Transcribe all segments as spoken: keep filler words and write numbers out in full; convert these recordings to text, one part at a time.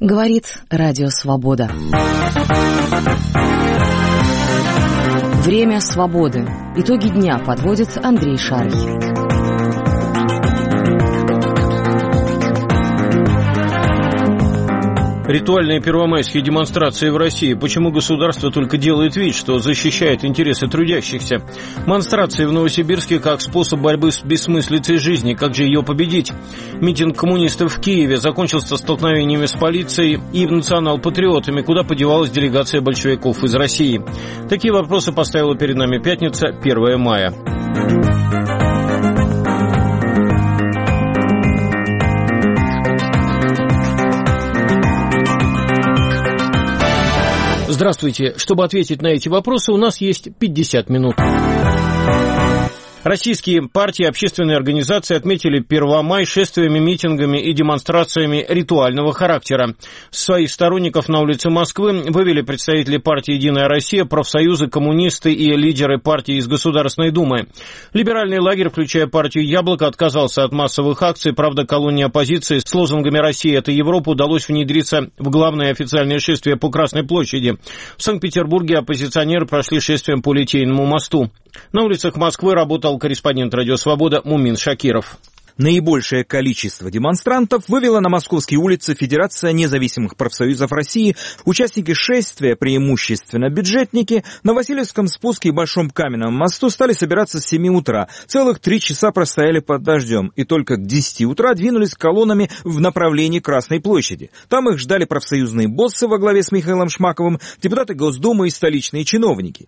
Говорит Радио Свобода. Время свободы. Итоги дня подводит Андрей Шарий. Ритуальные первомайские демонстрации в России. Почему государство только делает вид, что защищает интересы трудящихся? Монстрации в Новосибирске как способ борьбы с бессмыслицей жизни. Как же ее победить? Митинг коммунистов в Киеве закончился столкновениями с полицией и национал-патриотами. Куда подевалась делегация большевиков из России? Такие вопросы поставила перед нами пятница, первое мая. Здравствуйте. Чтобы ответить на эти вопросы, у нас есть пятьдесят минут. Российские партии и общественные организации отметили Первомай шествиями, митингами и демонстрациями ритуального характера. Своих сторонников на улице Москвы вывели представители партии «Единая Россия», профсоюзы, коммунисты и лидеры партии из Государственной Думы. Либеральный лагерь, включая партию «Яблоко», отказался от массовых акций. Правда, колонии оппозиции с лозунгами «Россия – это Европа» удалось внедриться в главное официальное шествие по Красной площади. В Санкт-Петербурге оппозиционеры прошли шествием по Литейному мосту. На улицах Москвы работал корреспондент «Радио Свобода» Мумин Шакиров. Наибольшее количество демонстрантов вывела на московские улицы Федерация независимых профсоюзов России. Участники шествия, преимущественно бюджетники, на Васильевском спуске и Большом Каменном мосту стали собираться с семи утра. Целых три часа простояли под дождем и только к десяти утра двинулись колоннами в направлении Красной площади. Там их ждали профсоюзные боссы во главе с Михаилом Шмаковым, депутаты Госдумы и столичные чиновники.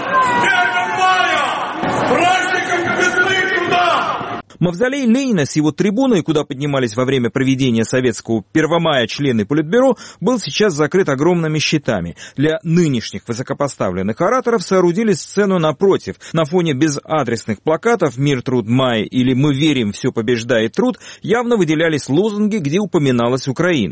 Мавзолей Ленина с его трибуной, куда поднимались во время проведения советского Первомая члены Политбюро, был сейчас закрыт огромными щитами. Для нынешних высокопоставленных ораторов соорудили сцену напротив. На фоне безадресных плакатов «Мир, труд, май» или «Мы верим, все побеждает труд» явно выделялись лозунги, где упоминалась Украина.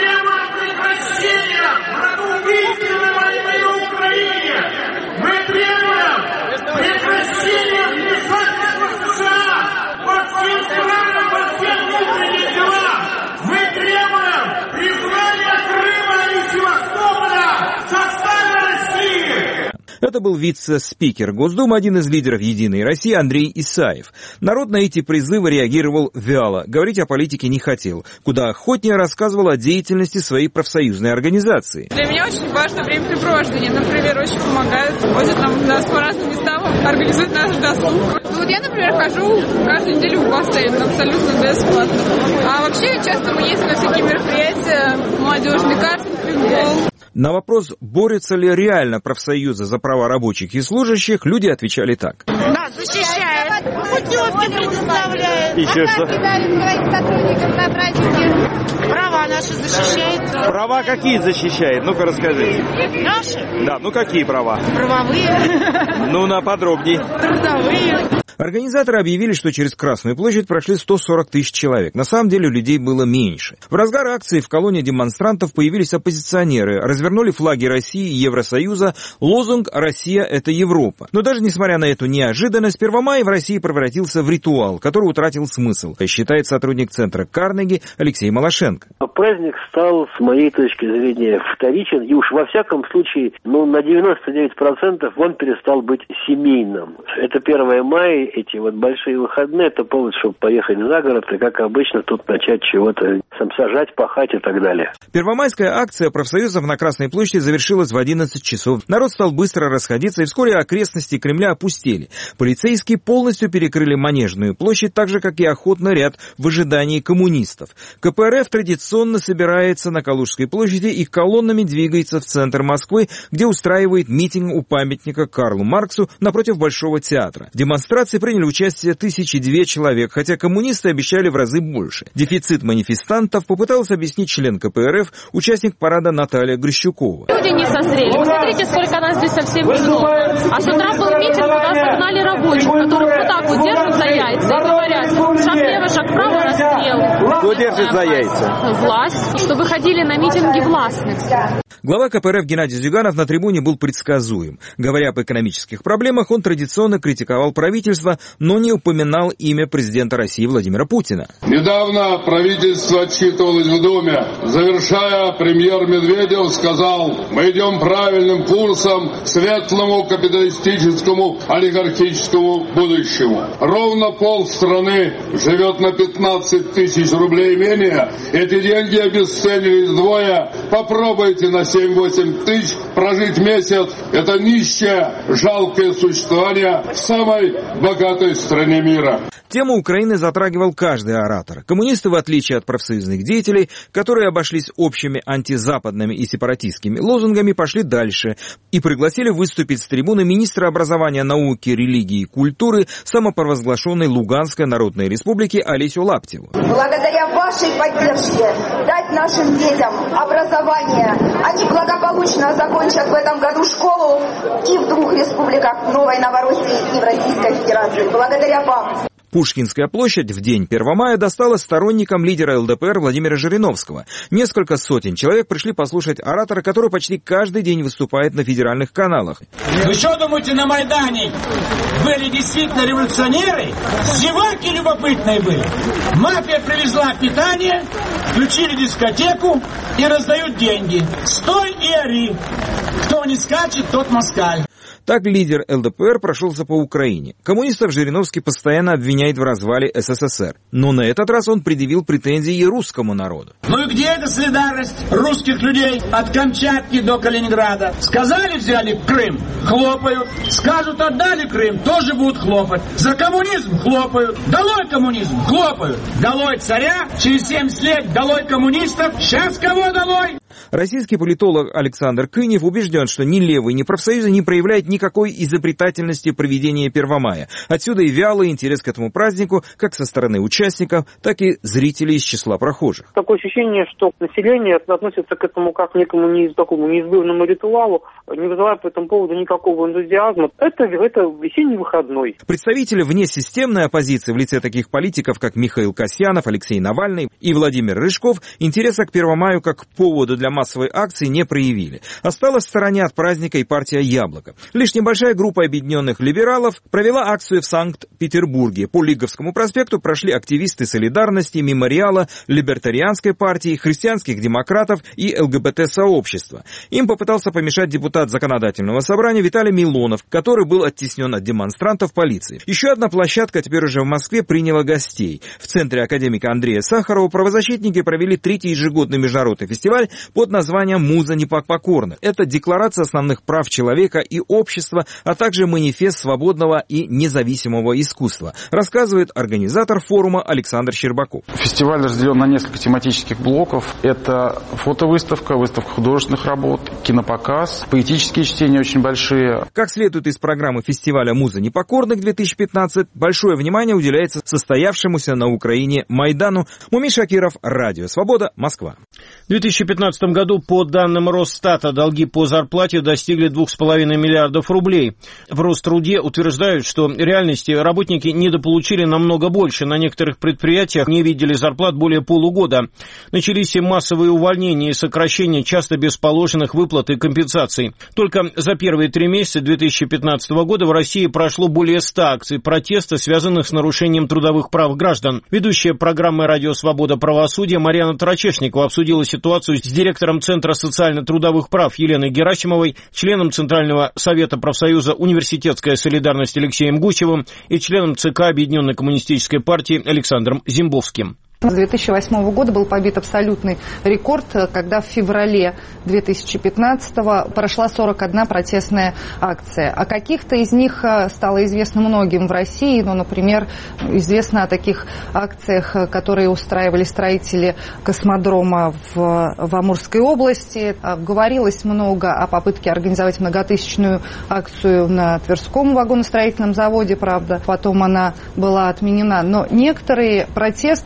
Это был вице-спикер Госдумы, один из лидеров «Единой России» Андрей Исаев. Народ на эти призывы реагировал вяло, говорить о политике не хотел, куда охотнее рассказывал о деятельности своей профсоюзной организации. Для меня очень важно времяпрепровождение. Например, очень помогают, возят нам нас по разным местам, организуют наш досуг. Ну, вот я, например, хожу каждую неделю в бассейн, абсолютно бесплатно. А вообще часто мы ездим на всякие мероприятия, молодежный картинг, футбол. На вопрос, борются ли реально профсоюзы за права рабочих и служащих, люди отвечали так. Да, защищает, путевки предоставляет. Еще что? Сотрудникам на праздники. Права наши защищает. Права какие защищает? Ну-ка расскажите. Наши? Да, ну какие права? Правовые. Ну, на подробней. Трудовые. Организаторы объявили, что через Красную площадь прошли сто сорок тысяч человек. На самом деле людей было меньше. В разгар акции в колонне демонстрантов появились оппозиционеры, развернули флаги России и Евросоюза, лозунг «Россия – это Европа». Но даже несмотря на эту неожиданность, Первомай в России превратился в ритуал, который утратил смысл, считает сотрудник центра Карнеги Алексей Малашенко. Праздник стал, с моей точки зрения, вторичен, и уж во всяком случае, ну, на девяносто девять процентов он перестал быть семейным. Это первое мая, эти вот большие выходные, это повод, чтобы поехать за город, и, как обычно, тут начать чего-то сам сажать, пахать и так далее. Первомайская акция профсоюзов на Красной площади завершилась в одиннадцать часов. Народ стал быстро расходиться, и вскоре окрестности Кремля опустели. Полицейские полностью перекрыли Манежную площадь, так же, как и охотный ряд в ожидании коммунистов. ка пэ эр эф традиционно собирается на Калужской площади и колоннами двигается в центр Москвы, где устраивает митинг у памятника Карлу Марксу напротив Большого театра. В демонстрации приняли участие тысячи две человек, хотя коммунисты обещали в разы больше. Дефицит манифестантов попыталась объяснить член ка пэ эр эф, участник парада Наталья Грищукова. Люди не созрели. Посмотрите, сколько нас здесь совсем много. А с утра был митинг, куда согнали рабочих, которые вот так вот держат за яйца и говорят: шаг влево, шаг вправо, расстрел. Кто держит за яйца? Власть. Что выходили на митинги властных. Глава ка пэ эр эф Геннадий Зюганов на трибуне был предсказуем. Говоря об экономических проблемах, он традиционно критиковал правительство, но не упоминал имя президента России Владимира Путина. Недавно правительство отчитывалось в Думе. Завершая, премьер Медведев сказал: мы идем правильным курсом к светлому капиталистическому олигархическому будущему. Ровно полстраны живет на пятнадцать тысяч рублей менее. Эти деньги обесценились вдвое. Попробуйте на семь-восемь тысяч прожить месяц. Это нищее, жалкое существование в самой богатой стране мира. Тему Украины затрагивал каждый оратор. Коммунисты, в отличие от профсоюзных деятелей, которые обошлись общими антизападными и сепаратистскими лозунгами, пошли дальше и пригласили выступить с трибуны министра образования, науки, религии и культуры самопровозглашенной Луганской Народной Республики Олесю Лаптеву. Благодаря вашей поддержке дать нашим детям образование, они благополучно закончат в этом году школу и в двух республиках Новой Новороссии и в Российской Федерации. Благодаря вам. Пушкинская площадь в день первого мая досталась сторонникам лидера эл дэ пэ эр Владимира Жириновского. Несколько сотен человек пришли послушать оратора, который почти каждый день выступает на федеральных каналах. Вы что думаете, на Майдане были действительно революционеры? Зеваки любопытные были. Мафия привезла питание, включили дискотеку и раздают деньги. Стой и ори. Кто не скачет, тот москаль. Так лидер эл дэ пэ эр прошелся по Украине. Коммунистов Жириновский постоянно обвиняет в развале эс эс эс эр. Но на этот раз он предъявил претензии и русскому народу. Ну и где эта солидарность русских людей от Камчатки до Калининграда? Сказали, взяли Крым, хлопают. Скажут, отдали Крым, тоже будут хлопать. За коммунизм хлопают. Долой коммунизм, хлопают. Долой царя, через семьдесят лет долой коммунистов. Сейчас кого долой? Российский политолог Александр Кынев убежден, что ни левые, ни профсоюзы не проявляют никакой изобретательности проведения Первомая. Отсюда и вялый интерес к этому празднику как со стороны участников, так и зрителей из числа прохожих. Такое ощущение, что население относится к этому как к некому не, такому неизбывному ритуалу, не вызывая по этому поводу никакого энтузиазма. Это, это весенний выходной. Представители внесистемной оппозиции в лице таких политиков, как Михаил Касьянов, Алексей Навальный и Владимир Рыжков, интереса к Первомаю как к поводу для массовой акции не проявили. Осталась в стороне от праздника и партия «Яблоко». Лишь небольшая группа объединенных либералов провела акцию в Санкт-Петербурге. По Лиговскому проспекту прошли активисты «Солидарности», «Мемориала», Либертарианской партии, христианских демократов и эл гэ бэ тэ-сообщества. Им попытался помешать депутат Законодательного собрания Виталий Милонов, который был оттеснен от демонстрантов полицией. Еще одна площадка теперь уже в Москве приняла гостей. В центре академика Андрея Сахарова правозащитники провели третий ежегодный международный фестиваль под названием «Муза непокорных». Это декларация основных прав человека и общества, а также манифест свободного и независимого искусства, рассказывает организатор форума Александр Щербаков. Фестиваль разделен на несколько тематических блоков. Это фотовыставка, выставка художественных работ, кинопоказ, поэтические чтения очень большие. Как следует из программы фестиваля «Муза непокорных-две тысячи пятнадцать», большое внимание уделяется состоявшемуся на Украине Майдану. Мумий Шакиров, Радио Свобода, Москва. В две тысячи пятнадцатом году, по данным Росстата, долги по зарплате достигли двух с половиной миллиардов рублей. В Роструде утверждают, что в реальности работники недополучили намного больше. На некоторых предприятиях не видели зарплат более полугода. Начались и массовые увольнения и сокращения, часто без положенных выплат и компенсаций. Только за первые три месяца две тысячи пятнадцатого года в России прошло более ста акций протеста, связанных с нарушением трудовых прав граждан. Ведущая программы «Радио Свобода. Правосудие» Марьяна Тарачешникова обсудила ситуацию с директором Центра социально-трудовых прав Еленой Герасимовой, членом Центрального совета профсоюза «Университетская солидарность» Алексеем Гусевым и членом ЦК Объединенной коммунистической партии Александром Зимбовским. С две тысячи восьмого года был побит абсолютный рекорд, когда в феврале две тысячи пятнадцатого прошла сорок одна протестная акция. О каких-то из них стало известно многим в России. Ну, например, известно о таких акциях, которые устраивали строители космодрома в, в Амурской области. Говорилось много о попытке организовать многотысячную акцию на Тверском вагоностроительном заводе, правда. Потом она была отменена. Но некоторые протесты проходят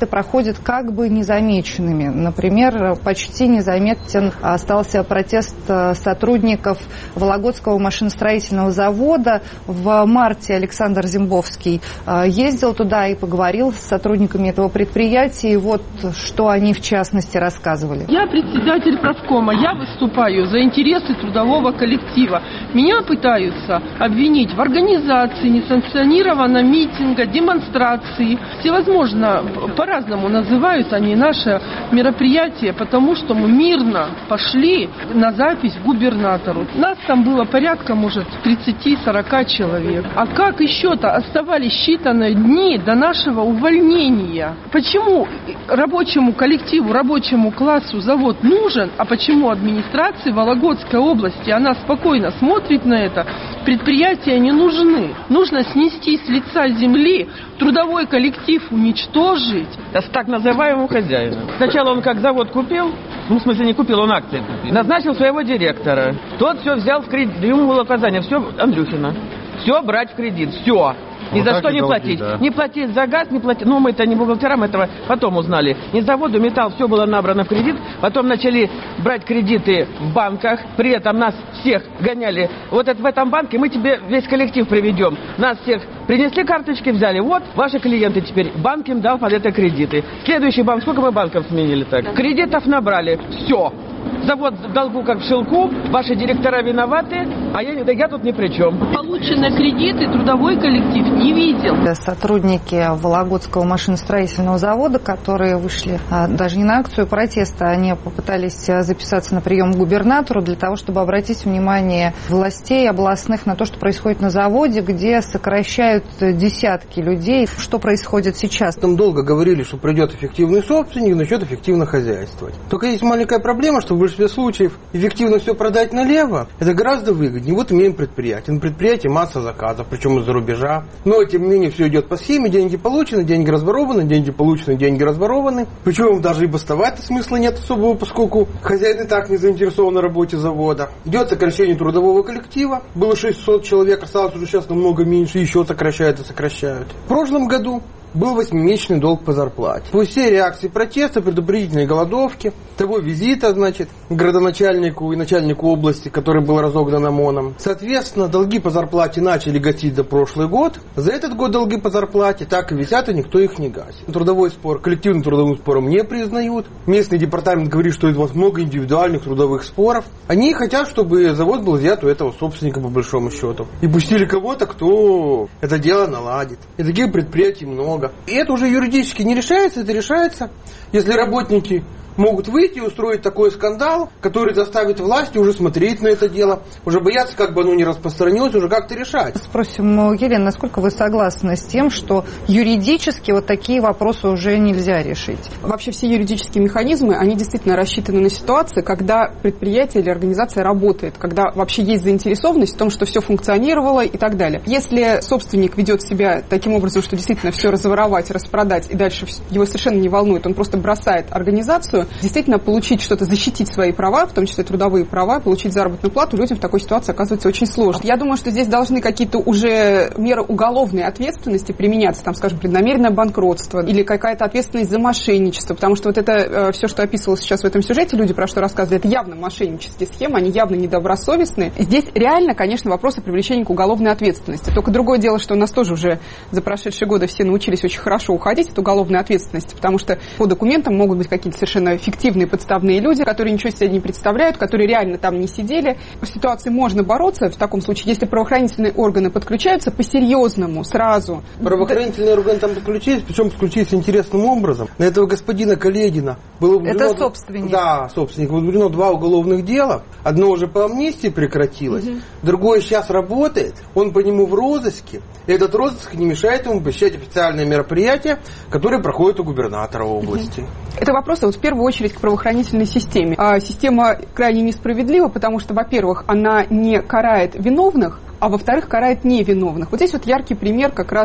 проходят как бы незамеченными. Например, почти незаметен остался протест сотрудников Вологодского машиностроительного завода. В марте Александр Зимбовский ездил туда и поговорил с сотрудниками этого предприятия. И вот что они в частности рассказывали. Я председатель профкома, я выступаю за интересы трудового коллектива. Меня пытаются обвинить в организации несанкционированного митинга, демонстрации. Всевозможно, по-разному называют они наше мероприятие, потому что мы мирно пошли на запись к губернатору. Нас там было порядка, может, тридцать-сорок человек. А как еще-то оставались считанные дни до нашего увольнения? Почему рабочему коллективу, рабочему классу завод нужен, а почему администрации Вологодской области, она спокойно смотрит на это, предприятия не нужны. Нужно снести с лица земли, трудовой коллектив уничтожить. С так называемым хозяином. Сначала он как завод купил, ну, в смысле не купил, он акции купил. Назначил своего директора. Тот все взял в кредит. Ему было указание, все, Андрюхина, все брать в кредит, все. Ни вот за что не долги, платить. Да. Не платить за газ, не платить. Ну, мы-то не бухгалтерам, этого потом узнали. Ни заводу, металл, все было набрано в кредит. Потом начали брать кредиты в банках. При этом нас всех гоняли. Вот это в этом банке мы тебе весь коллектив приведем. Нас всех принесли карточки, взяли. Вот, ваши клиенты теперь. Банк им дал под это кредиты. Следующий банк, сколько мы банков сменили так? Кредитов набрали. Все. Завод в долгу как в шелку, ваши директора виноваты, а я, да я тут ни при чем. Полученные кредиты трудовой коллектив не видел. Сотрудники Вологодского машиностроительного завода, которые вышли а, даже не на акцию протеста, они попытались записаться на прием к губернатору для того, чтобы обратить внимание властей областных на то, что происходит на заводе, где сокращают десятки людей. Что происходит сейчас? Там долго говорили, что придет эффективный собственник, начнет эффективно хозяйствовать. Только есть маленькая проблема, что в большинстве случаев эффективно все продать налево, это гораздо выгоднее. Вот имеем предприятие. На предприятии масса заказов, причем из-за рубежа. Но, тем не менее, все идет по схеме. Деньги получены, деньги разворованы, деньги получены, деньги разворованы. Причем даже и бастовать смысла нет особого, поскольку хозяин и так не заинтересован в работе завода. Идет сокращение трудового коллектива. Было шестьсот человек, осталось уже сейчас намного меньше. Еще сокращают и сокращают. В прошлом году был восьмимесячный долг по зарплате. После всей реакции протеста, предупредительной голодовки, того визита, значит, к градоначальнику и начальнику области, который был разогнан ОМОНом. Соответственно, долги по зарплате начали гасить за прошлый год. За этот год долги по зарплате так и висят, и никто их не гасит. Трудовой спор, коллективным трудовым спором не признают. Местный департамент говорит, что у вас много индивидуальных трудовых споров. Они хотят, чтобы завод был взят у этого собственника по большому счету. И пустили кого-то, кто это дело наладит. И таких предприятий много. И это уже юридически не решается, это решается, если работники могут выйти и устроить такой скандал, который заставит власти уже смотреть на это дело, уже бояться, как бы оно не распространилось, уже как-то решать. Спросим, Елена, насколько вы согласны с тем, что юридически вот такие вопросы уже нельзя решить? Вообще все юридические механизмы, они действительно рассчитаны на ситуации, когда предприятие или организация работает, когда вообще есть заинтересованность в том, что все функционировало и так далее. Если собственник ведет себя таким образом, что действительно все разворовать, распродать и дальше его совершенно не волнует, он просто бросает организацию, действительно получить что-то, защитить свои права, в том числе трудовые права, получить заработную плату, людям в такой ситуации оказывается очень сложно. Я думаю, что здесь должны какие-то уже меры уголовной ответственности применяться, там, скажем, преднамеренное банкротство или какая-то ответственность за мошенничество, потому что вот это э, все, что описывалось сейчас в этом сюжете, люди про что рассказывали, это явно мошеннические схемы, они явно недобросовестные. Здесь реально, конечно, вопрос о привлечении к уголовной ответственности. Только другое дело, что у нас тоже уже за прошедшие годы все научились очень хорошо уходить от уголовной ответственности, потому что по документам могут быть какие-то совершенно фиктивные подставные люди, которые ничего себе не представляют, которые реально там не сидели. В ситуации можно бороться в таком случае, если правоохранительные органы подключаются по-серьезному, сразу. Правоохранительные органы там подключились, причем подключились интересным образом. На этого господина Каледина было возбуждено... Это собственник. Да, собственник. Возбуждено два уголовных дела. Одно уже по амнистии прекратилось, угу. Другое сейчас работает. Он по нему в розыске. И этот розыск не мешает ему посещать официальные мероприятия, которые проходят у губернатора области. Угу. Это вопрос вот в первую очередь к правоохранительной системе. А система крайне несправедлива, потому что, во-первых, она не карает виновных, а во-вторых, карает невиновных. Вот здесь вот яркий пример как раз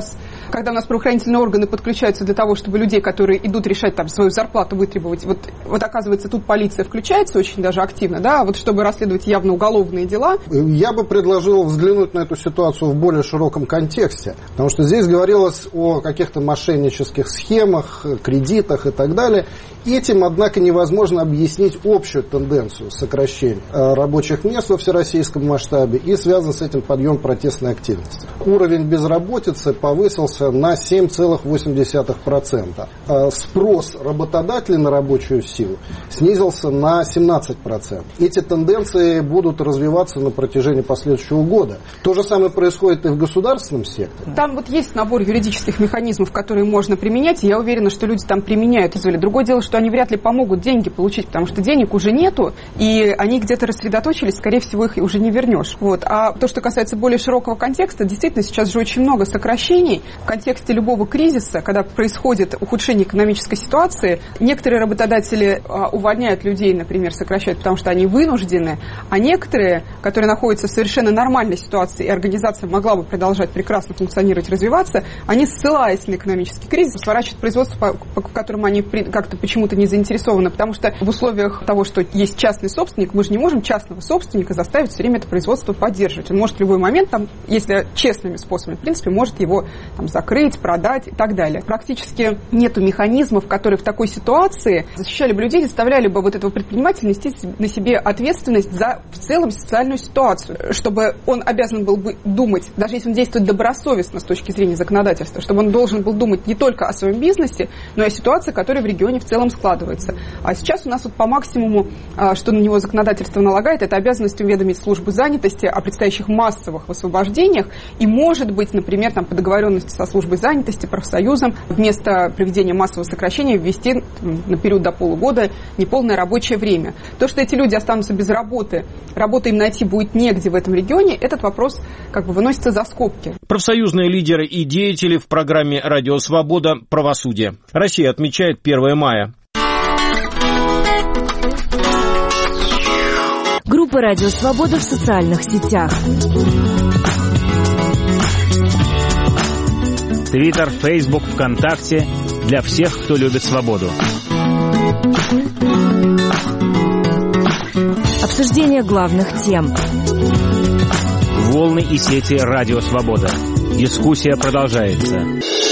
когда у нас правоохранительные органы подключаются для того, чтобы людей, которые идут решать там свою зарплату вытребовать, вот, вот оказывается, тут полиция включается очень даже активно, да, вот чтобы расследовать явно уголовные дела. Я бы предложил взглянуть на эту ситуацию в более широком контексте, потому что здесь говорилось о каких-то мошеннических схемах, кредитах и так далее. Этим, однако, невозможно объяснить общую тенденцию сокращения рабочих мест во всероссийском масштабе и связан с этим подъем протестной активности. Уровень безработицы повысился на семь целых восемь десятых процента. Спрос работодателей на рабочую силу снизился на семнадцать процентов. Эти тенденции будут развиваться на протяжении последующего года. То же самое происходит и в государственном секторе. Там вот есть набор юридических механизмов, которые можно применять, и я уверена, что люди там применяют. Другое дело, что они вряд ли помогут деньги получить, потому что денег уже нету, и они где-то рассредоточились, скорее всего, их уже не вернешь. Вот. А то, что касается более широкого контекста, действительно, сейчас же очень много сокращений. В контексте любого кризиса, когда происходит ухудшение экономической ситуации, некоторые работодатели а, увольняют людей, например, сокращают, потому что они вынуждены, а некоторые, которые находятся в совершенно нормальной ситуации, и организация могла бы продолжать прекрасно функционировать, развиваться, они, ссылаясь на экономический кризис, сворачивают производство, по, по, в котором они при, как-то почему-то не заинтересованы, потому что в условиях того, что есть частный собственник, мы же не можем частного собственника заставить все время это производство поддерживать. Он может в любой момент, там, если честными способами, в принципе, может его там, закрыть, продать и так далее. Практически нету механизмов, которые в такой ситуации защищали бы людей, заставляли бы вот этого предпринимателя нести на себе ответственность за в целом социальную ситуацию, чтобы он обязан был бы думать, даже если он действует добросовестно с точки зрения законодательства, чтобы он должен был думать не только о своем бизнесе, но и о ситуации, которая в регионе в целом складывается. А сейчас у нас вот по максимуму, что на него законодательство налагает, это обязанность уведомить службу занятости о предстоящих массовых высвобождениях и, может быть, например, там, по договоренности со службой занятости, профсоюзом, вместо проведения массового сокращения ввести на период до полугода неполное рабочее время. То, что эти люди останутся без работы, работы им найти будет негде в этом регионе, этот вопрос как бы выносится за скобки. Профсоюзные лидеры и деятели в программе «Радио Свобода. Правосудие». Россия отмечает первое мая. Группа «Радио Свобода» в социальных сетях. Твиттер, Фейсбук, ВКонтакте. Для всех, кто любит свободу. Обсуждение главных тем. Волны и сети «Радио Свобода». Дискуссия продолжается.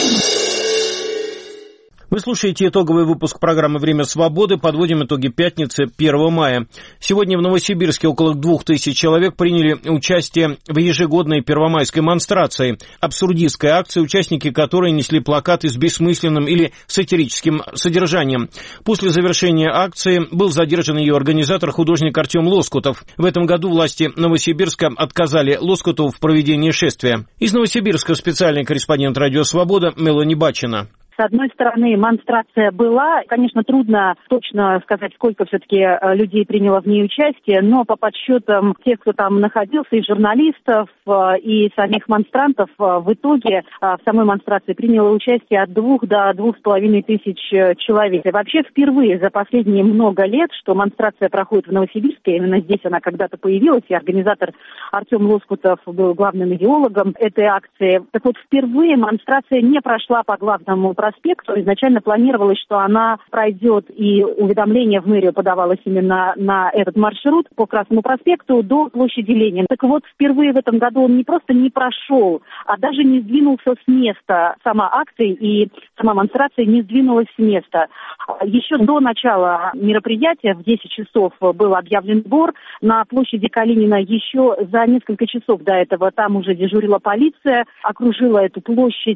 Вы слушаете итоговый выпуск программы «Время свободы». Подводим итоги пятницы, первого мая. Сегодня в Новосибирске около двух тысяч человек приняли участие в ежегодной первомайской монстрации. Абсурдистской акции, участники которой несли плакаты с бессмысленным или сатирическим содержанием. После завершения акции был задержан ее организатор, художник Артем Лоскутов. В этом году власти Новосибирска отказали Лоскутову в проведении шествия. Из Новосибирска специальный корреспондент «Радио Свобода» Мелани Бачина. С одной стороны, монстрация была. Конечно, трудно точно сказать, сколько все-таки людей приняло в ней участие, но по подсчетам тех, кто там находился, и журналистов, и самих монстрантов, в итоге в самой монстрации приняло участие от двух до двух с половиной тысяч человек. И вообще впервые за последние много лет, что монстрация проходит в Новосибирске, именно здесь она когда-то появилась, и организатор Артем Лоскутов был главным идеологом этой акции. Так вот, впервые монстрация не прошла по главному проспекту. Изначально планировалось, что она пройдет, и уведомление в мэрию подавалось именно на этот маршрут по Красному проспекту до площади Ленина. Так вот, впервые в этом году он не просто не прошел, а даже не сдвинулся с места. Сама акция и сама монстрация не сдвинулась с места. Еще до начала мероприятия в десять часов был объявлен сбор. На площади Калинина еще за несколько часов до этого там уже дежурила полиция, окружила эту площадь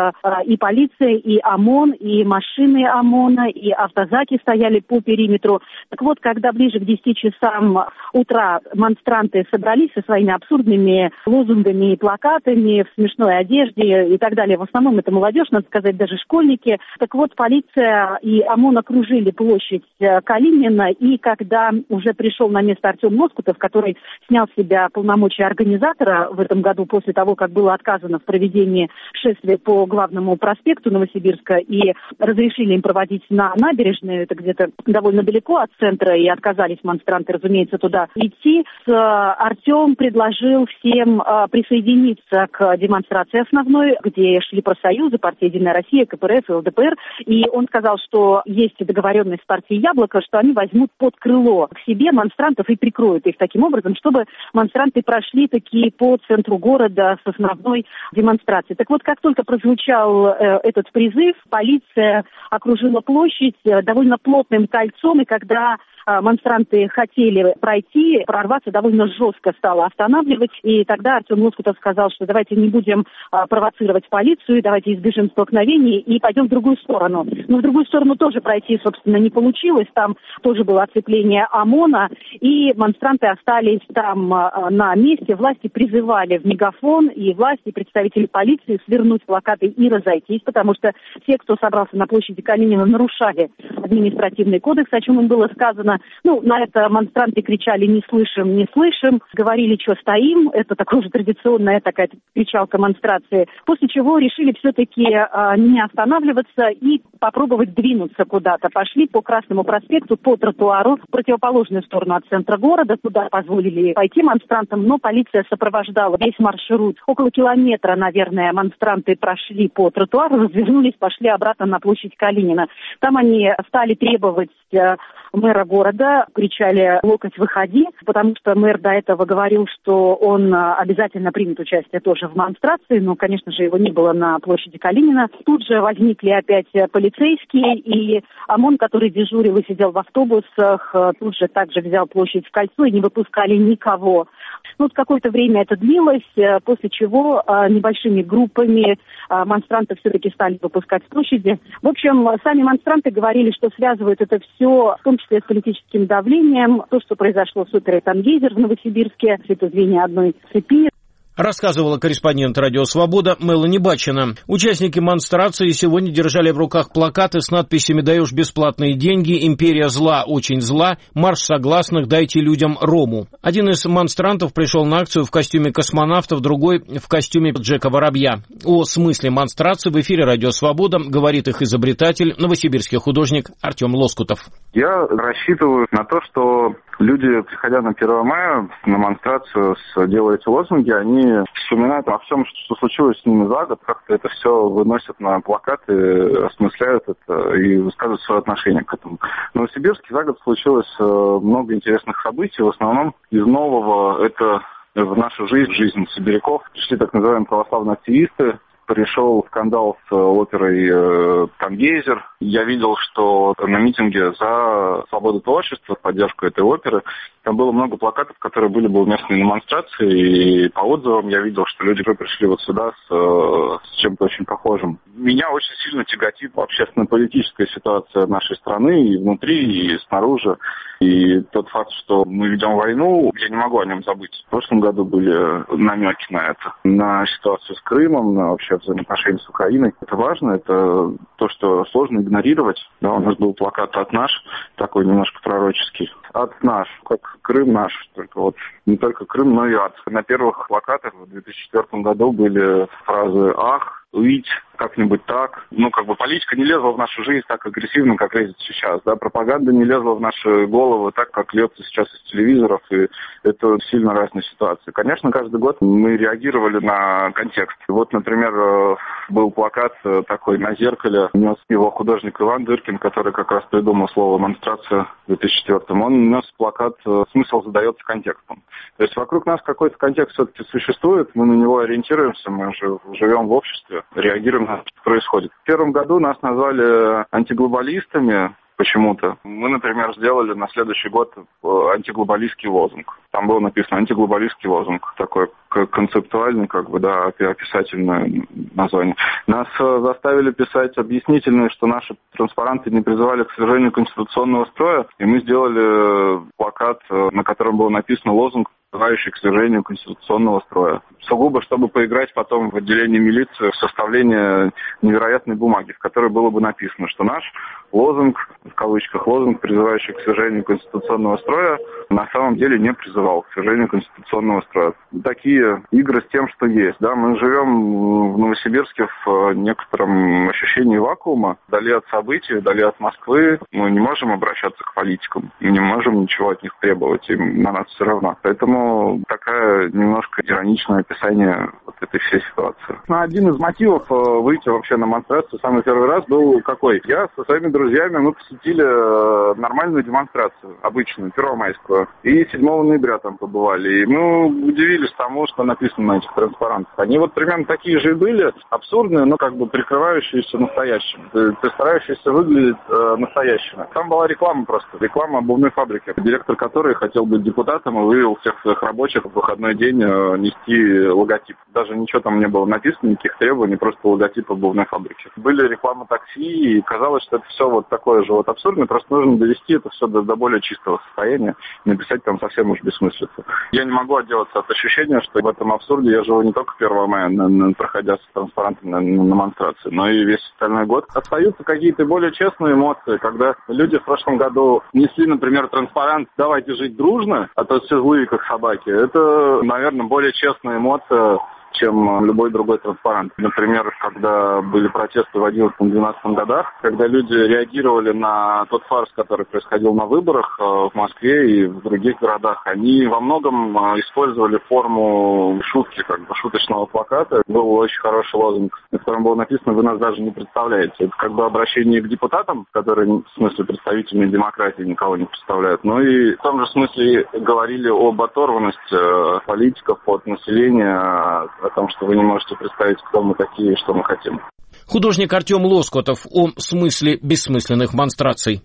и полиция, и ОМОН, и машины ОМОНа, и автозаки стояли по периметру. Так вот, когда ближе к десяти часам утра монстранты собрались со своими абсурдными лозунгами и плакатами в смешной одежде и так далее, в основном это молодежь, надо сказать, даже школьники, так вот, полиция и ОМОН окружили площадь Калинина, и когда уже пришел на место Артем Лоскутов, который снял с себя полномочия организатора в этом году после того, как было отказано в проведении шествия по главному проспекту Новосибирска, Новосибирска и разрешили им проводить на набережную, это где-то довольно далеко от центра, и отказались демонстранты, разумеется, туда идти. Артем предложил всем присоединиться к демонстрации основной, где шли профсоюзы, партия «Единая Россия», ка пэ эр эф и эл дэ пэ эр, и он сказал, что есть договоренность с партией «Яблоко», что они возьмут под крыло к себе демонстрантов и прикроют их таким образом, чтобы демонстранты прошли такие по центру города с основной демонстрацией. Так вот, как только прозвучал э, этот призыв, полиция окружила площадь э, довольно плотным кольцом, и когда демонстранты хотели пройти, прорваться, довольно жестко стало останавливать. И тогда Артем Лоскутов сказал, что давайте не будем а, провоцировать полицию, давайте избежим столкновений и пойдем в другую сторону. Но в другую сторону тоже пройти, собственно, не получилось. Там тоже было оцепление ОМОНа, и демонстранты остались там а, на месте. Власти призывали в мегафон, и власти, представители полиции свернуть плакаты и разойтись, потому что те, кто собрался на площади Калинина, нарушали административный кодекс, о чем им было сказано. Ну, на это демонстранты кричали «не слышим, не слышим», говорили «что стоим», это такая же традиционная такая кричалка демонстрации, после чего решили все-таки а, не останавливаться и попробовать двинуться куда-то. Пошли по Красному проспекту, по тротуару, в противоположную сторону от центра города, туда позволили пойти демонстрантам, но полиция сопровождала весь маршрут. Около километра, наверное, демонстранты прошли по тротуару, развернулись, пошли обратно на площадь Калинина. Там они стали требовать а, мэра города, кричали «Локоть, выходи», потому что мэр до этого говорил, что он обязательно примет участие тоже в демонстрации, но, конечно же, его не было на площади Калинина. Тут же возникли опять полицейские, и ОМОН, который дежурил и сидел в автобусах, тут же также взял площадь в кольцо и не выпускали никого. Ну, вот какое-то время это длилось, после чего небольшими группами демонстрантов все-таки стали выпускать с площади. В общем, сами демонстранты говорили, что связывают это все, в том числе с политическим давлением. То, что произошло с оперой «Тангейзер» в Новосибирске, это звенья одной цепи. Рассказывала корреспондент «Радио Свобода» Мелани Бачина. Участники демонстрации сегодня держали в руках плакаты с надписями «Даешь бесплатные деньги», «Империя зла, очень зла», «Марш согласных, дайте людям рому». Один из демонстрантов пришел на акцию в костюме космонавтов, другой в костюме Джека Воробья. О смысле демонстрации в эфире «Радио Свобода» говорит их изобретатель, новосибирский художник Артем Лоскутов. Я рассчитываю на то, что люди, приходя на первое мая на демонстрацию, делая эти лозунги, они вспоминают о всем, что случилось с ними за год, как-то это все выносят на плакаты, осмысляют это и высказывают свое отношение к этому. В Новосибирске за год случилось много интересных событий. В основном из нового это в нашу жизнь, в жизнь сибиряков, пришли так называемые православные активисты. Пришел скандал с оперой э, «Тангейзер». Я видел, что на митинге за свободу творчества, в поддержку этой оперы, там было много плакатов, которые были бы уместны на демонстрации. И по отзывам я видел, что люди пришли вот сюда с, с чем-то очень похожим. Меня очень сильно тяготит общественно-политическая ситуация нашей страны и внутри, и снаружи. И тот факт, что мы ведем войну, я не могу о нем забыть. В прошлом году были намеки на это, на ситуацию с Крымом, на вообще взаимоотношения с Украиной. Это важно, это то, что сложно игнорировать. Да, у нас был плакат «От наш», такой немножко пророческий. «От наш», как Крым наш, только вот не только Крым, но и ад. На первых плакатах в две тысячи четвёртом году были фразы «ах», «уить», как-нибудь так. Ну, как бы политика не лезла в нашу жизнь так агрессивно, как лезет сейчас. Да? Пропаганда не лезла в наши головы так, как льется сейчас из телевизоров. И это сильно разные ситуации. Конечно, каждый год мы реагировали на контекст. Вот, например, был плакат такой на зеркале. Нес его художник Иван Дыркин, который как раз придумал слово «демонстрация» в две тысячи четвёртом. Он нес плакат «Смысл задается контекстом». То есть вокруг нас какой-то контекст все-таки существует. Мы на него ориентируемся. Мы же живем в обществе, реагируем на то, что происходит. В первом году нас назвали антиглобалистами почему-то. Мы, например, сделали на следующий год антиглобалистский лозунг. Там было написано антиглобалистский лозунг. Такой концептуальный, как бы, да, описательное название. Нас заставили писать объяснительные, что наши транспаранты не призывали к свержению конституционного строя. И мы сделали плакат, на котором было написано лозунг призывающие к свержению конституционного строя. Сугубо, чтобы поиграть потом в отделении милиции в составление невероятной бумаги, в которой было бы написано, что наш лозунг, в кавычках, лозунг, призывающий к свержению конституционного строя, на самом деле не призывал к свержению конституционного строя. Такие игры с тем, что есть. Да, мы живем в Новосибирске в некотором ощущении вакуума, вдали от событий, вдали от Москвы. Мы не можем обращаться к политикам, мы не можем ничего от них требовать, им на нас все равно. Поэтому такая немножко ироничное описание вот этой всей ситуации. Один из мотивов выйти вообще на демонстрацию самый первый раз был какой? Я со своими друзьями, мы посетили нормальную демонстрацию, обычную, первомайскую, и седьмого ноября там побывали. И мы удивились тому, что написано на этих транспарантах. Они вот примерно такие же и были, абсурдные, но как бы прикрывающиеся настоящим, старающиеся выглядеть э, настоящими. Там была реклама просто, реклама обувной фабрики, директор которой хотел быть депутатом и вывел всех своих рабочих в выходной день э, нести логотип. Даже ничего там не было написано, никаких требований, просто логотип обувной фабрики. Были рекламы такси, и казалось, что это все вот такое же вот абсурдное, просто нужно довести это все до, до более чистого состояния, написать там совсем уж бессмыслицу. Я не могу отделаться от ощущения, что в этом абсурде я живу не только первого мая, на, на, проходя с транспарантом на, на демонстрации, но и весь остальной год. Остаются какие-то более честные эмоции, когда люди в прошлом году несли, например, транспарант «Давайте жить дружно», а то все злые, как собаки. Это, наверное, более честная эмоция, чем любой другой транспарант. Например, когда были протесты в одиннадцатом-двенадцатом годах, когда люди реагировали на тот фарс, который происходил на выборах в Москве и в других городах, они во многом использовали форму шутки, как бы шуточного плаката. Был очень хороший лозунг, в котором было написано «Вы нас даже не представляете». Это как бы обращение к депутатам, которые в смысле представительной демократии никого не представляют, но и в том же смысле говорили об оторванности политиков от населения, о том, что вы не можете представить, кто мы такие и что мы хотим. Художник Артем Лоскутов о смысле бессмысленных монстраций.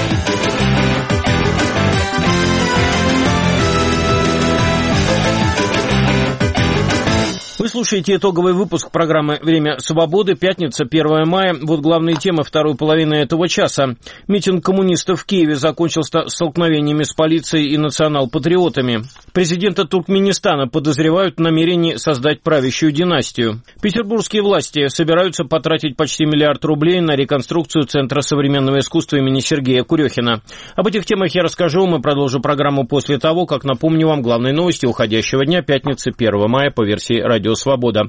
Вы слушаете итоговый выпуск программы «Время свободы». Пятница, первое мая. Вот главные темы второй половины этого часа. Митинг коммунистов в Киеве закончился столкновениями с полицией и национал-патриотами. Президента Туркменистана подозревают в намерении создать правящую династию. Петербургские власти собираются потратить почти миллиард рублей на реконструкцию Центра современного искусства имени Сергея Курехина. Об этих темах я расскажу вам и продолжу программу после того, как напомню вам главные новости уходящего дня, пятницы, первого мая, по версии «Радио Свобода».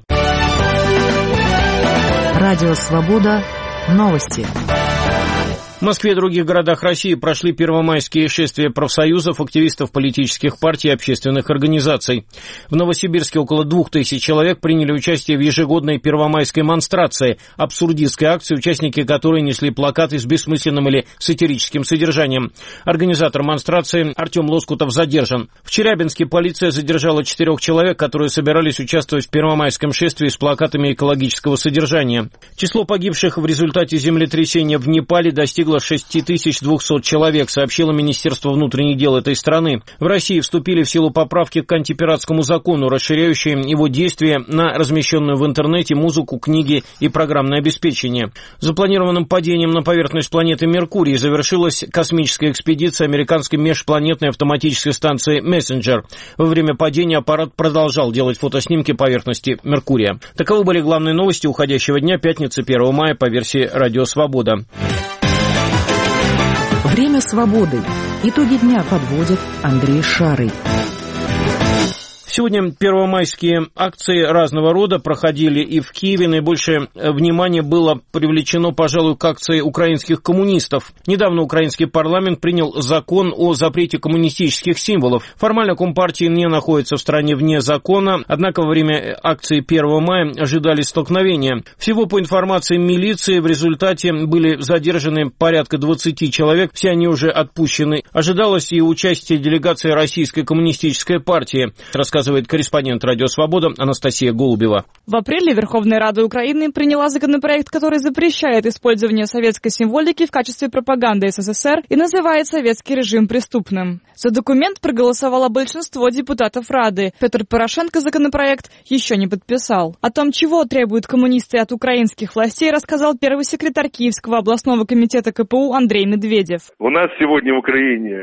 Радио Свобода. Новости. В Москве и других городах России прошли первомайские шествия профсоюзов, активистов политических партий и общественных организаций. В Новосибирске около двух тысяч человек приняли участие в ежегодной первомайской монстрации, абсурдистской акции, участники которой несли плакаты с бессмысленным или сатирическим содержанием. Организатор монстрации Артем Лоскутов задержан. В Челябинске полиция задержала четырех человек, которые собирались участвовать в первомайском шествии с плакатами экологического содержания. Число погибших в результате землетрясения в Непале достигло шесть тысяч двести человек, сообщило Министерство внутренних дел этой страны. В России вступили в силу поправки к антипиратскому закону, расширяющие его действие на размещенную в интернете музыку, книги и программное обеспечение. Запланированным падением на поверхность планеты Меркурий завершилась космическая экспедиция американской межпланетной автоматической станции «Мессенджер». Во время падения аппарат продолжал делать фотоснимки поверхности Меркурия. Таковы были главные новости уходящего дня, пятницы, первого мая, по версии «Радио Свобода». Время свободы. Итоги дня подводит Андрей Шарый. Сегодня первомайские акции разного рода проходили и в Киеве. Наибольшее внимание было привлечено, пожалуй, к акции украинских коммунистов. Недавно украинский парламент принял закон о запрете коммунистических символов. Формально Компартии не находится в стране вне закона, однако во время акции первого мая ожидались столкновения. Всего по информации милиции в результате были задержаны порядка двадцати человек, все они уже отпущены. Ожидалось и участие делегации Российской коммунистической партии, рассказывает корреспондент «Радио Свобода» Анастасия Голубева. В апреле Верховная Рада Украины приняла законопроект, который запрещает использование советской символики в качестве пропаганды СССР и называет советский режим преступным. За документ проголосовало большинство депутатов Рады. Петр Порошенко законопроект еще не подписал. О том, чего требуют коммунисты от украинских властей, рассказал первый секретарь Киевского областного комитета ка пэ у Андрей Медведев. У нас сегодня в Украине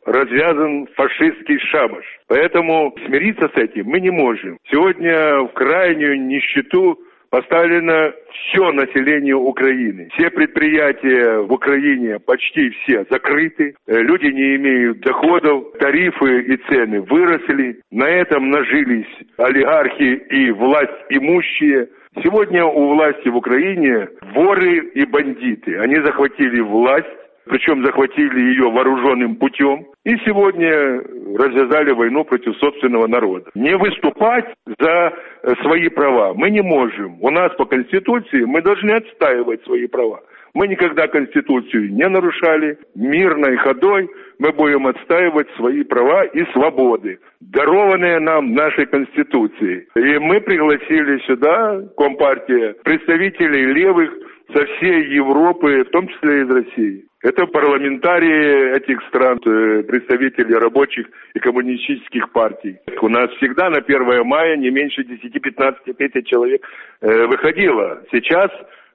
развязан фашистский шабаш. Поэтому смириться с этим мы не можем. Сегодня в крайнюю нищету поставлено все население Украины. Все предприятия в Украине почти все закрыты. Люди не имеют доходов. Тарифы и цены выросли. На этом нажились олигархи и власть имущие. Сегодня у власти в Украине воры и бандиты. Они захватили власть, причем захватили ее вооруженным путем. И сегодня развязали войну против собственного народа. Не выступать за свои права мы не можем. У нас по Конституции мы должны отстаивать свои права. Мы никогда Конституцию не нарушали. Мирной ходой мы будем отстаивать свои права и свободы, дарованные нам нашей Конституцией. И мы пригласили сюда, Компартия, представителей левых со всей Европы, в том числе из России. Это парламентарии этих стран, представители рабочих и коммунистических партий. У нас всегда на первое мая не меньше десять-пятнадцать тысяч человек выходило. Сейчас,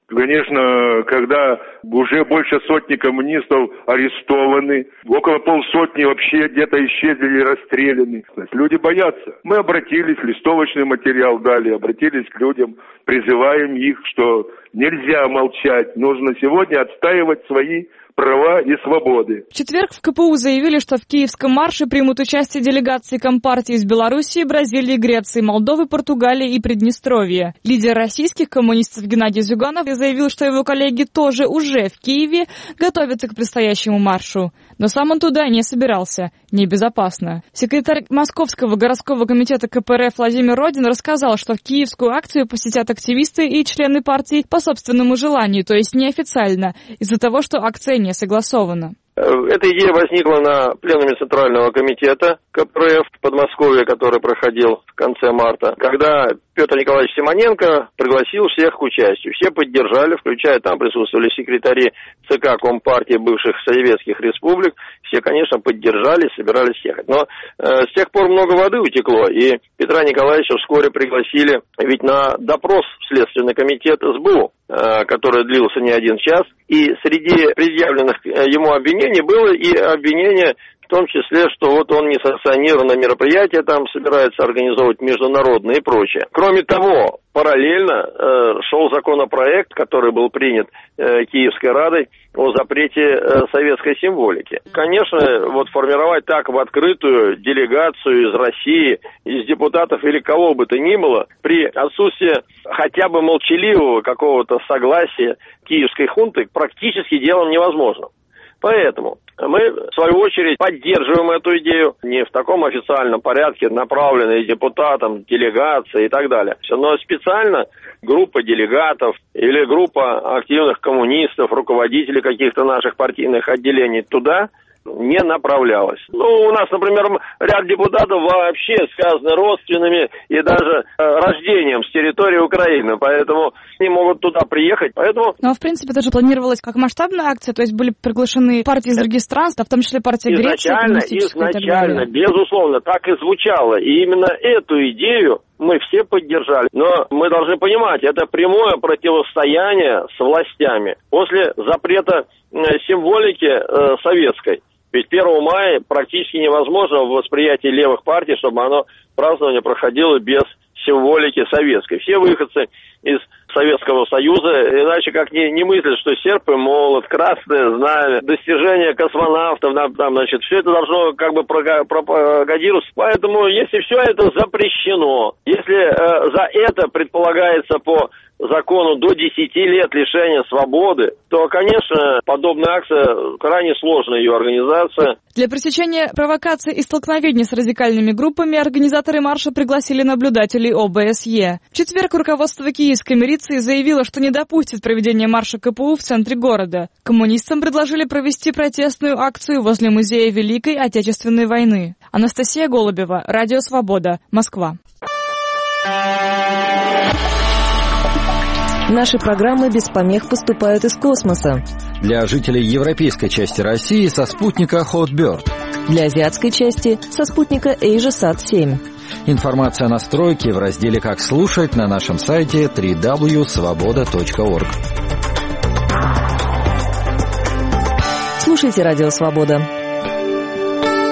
конечно, когда уже больше сотни коммунистов арестованы, около полсотни вообще где-то исчезли или расстреляны. Люди боятся. Мы обратились, листовочный материал дали, обратились к людям, призываем их, что нельзя молчать, нужно сегодня отстаивать свои права и свободы. В четверг в ка пэ у заявили, что в киевском марше примут участие делегации Компартии из Белоруссии, Бразилии, Греции, Молдовы, Португалии и Приднестровья. Лидер российских коммунистов Геннадий Зюганов заявил, что его коллеги тоже уже в Киеве готовятся к предстоящему маршу. Но сам он туда не собирался. Небезопасно. Секретарь Московского городского комитета ка пэ эр эф Владимир Родин рассказал, что в киевскую акцию посетят активисты и члены партии по собственному желанию, то есть неофициально, из-за того, что акция не согласована. Эта идея возникла на пленуме Центрального комитета ка пэ эр эф в Подмосковье, который проходил в конце марта, когда Петр Николаевич Симоненко пригласил всех к участию. Все поддержали, включая там присутствовали секретари ЦК Компартии бывших советских республик. Все, конечно, поддержали, собирались ехать. Но э, с тех пор много воды утекло, и Петра Николаевича вскоре пригласили ведь на допрос в Следственный комитет эс бэ у, э, который длился не один час. И среди предъявленных ему обвинений было и обвинение в том числе, что вот он несанкционированное мероприятие там собирается организовывать международные и прочее. Кроме того, параллельно э, шел законопроект, который был принят э, Киевской Радой о запрете э, советской символики. Конечно, вот формировать так в открытую делегацию из России, из депутатов или кого бы то ни было, при отсутствии хотя бы молчаливого какого-то согласия киевской хунты практически делом невозможно. Поэтому мы, в свою очередь, поддерживаем эту идею не в таком официальном порядке, направленной депутатам, делегации и так далее. Но специально группа делегатов или группа активных коммунистов, руководителей каких-то наших партийных отделений туда не направлялась. Ну, у нас, например, ряд депутатов вообще связаны родственными и даже э, рождением с территории Украины, поэтому они могут туда приехать, поэтому... Ну, а в принципе, это же планировалось как масштабная акция, то есть были приглашены партии из других стран, в том числе партия Греции, изначально, изначально, безусловно, так и звучало, и именно эту идею мы все поддержали. Но мы должны понимать, это прямое противостояние с властями. После запрета э, символики э, советской, ведь первого мая практически невозможно в восприятии левых партий, чтобы оно празднование проходило без символики советской. Все выходцы из Советского Союза иначе как не, не мыслят, что серп и молот, красное знамя, достижения космонавтов, там, значит, все это должно как бы пропагандироваться. Поэтому, если все это запрещено, если э, за это предполагается по закону до десяти лет лишения свободы, то, конечно, подобная акция, крайне сложная ее организация. Для пресечения провокаций и столкновений с радикальными группами организаторы марша пригласили наблюдателей о бэ эс е. В четверг руководство киевской милиции заявило, что не допустит проведения марша ка пэ у в центре города. Коммунистам предложили провести протестную акцию возле музея Великой Отечественной войны. Анастасия Голубева, Радио Свобода, Москва. Наши программы без помех поступают из космоса. Для жителей европейской части России со спутника Hotbird. Для азиатской части со спутника AsiaSat семь. Информация о настройке в разделе «Как слушать» на нашем сайте дабл ю дабл ю дабл ю точка свобода точка орг. Слушайте Радио Свобода.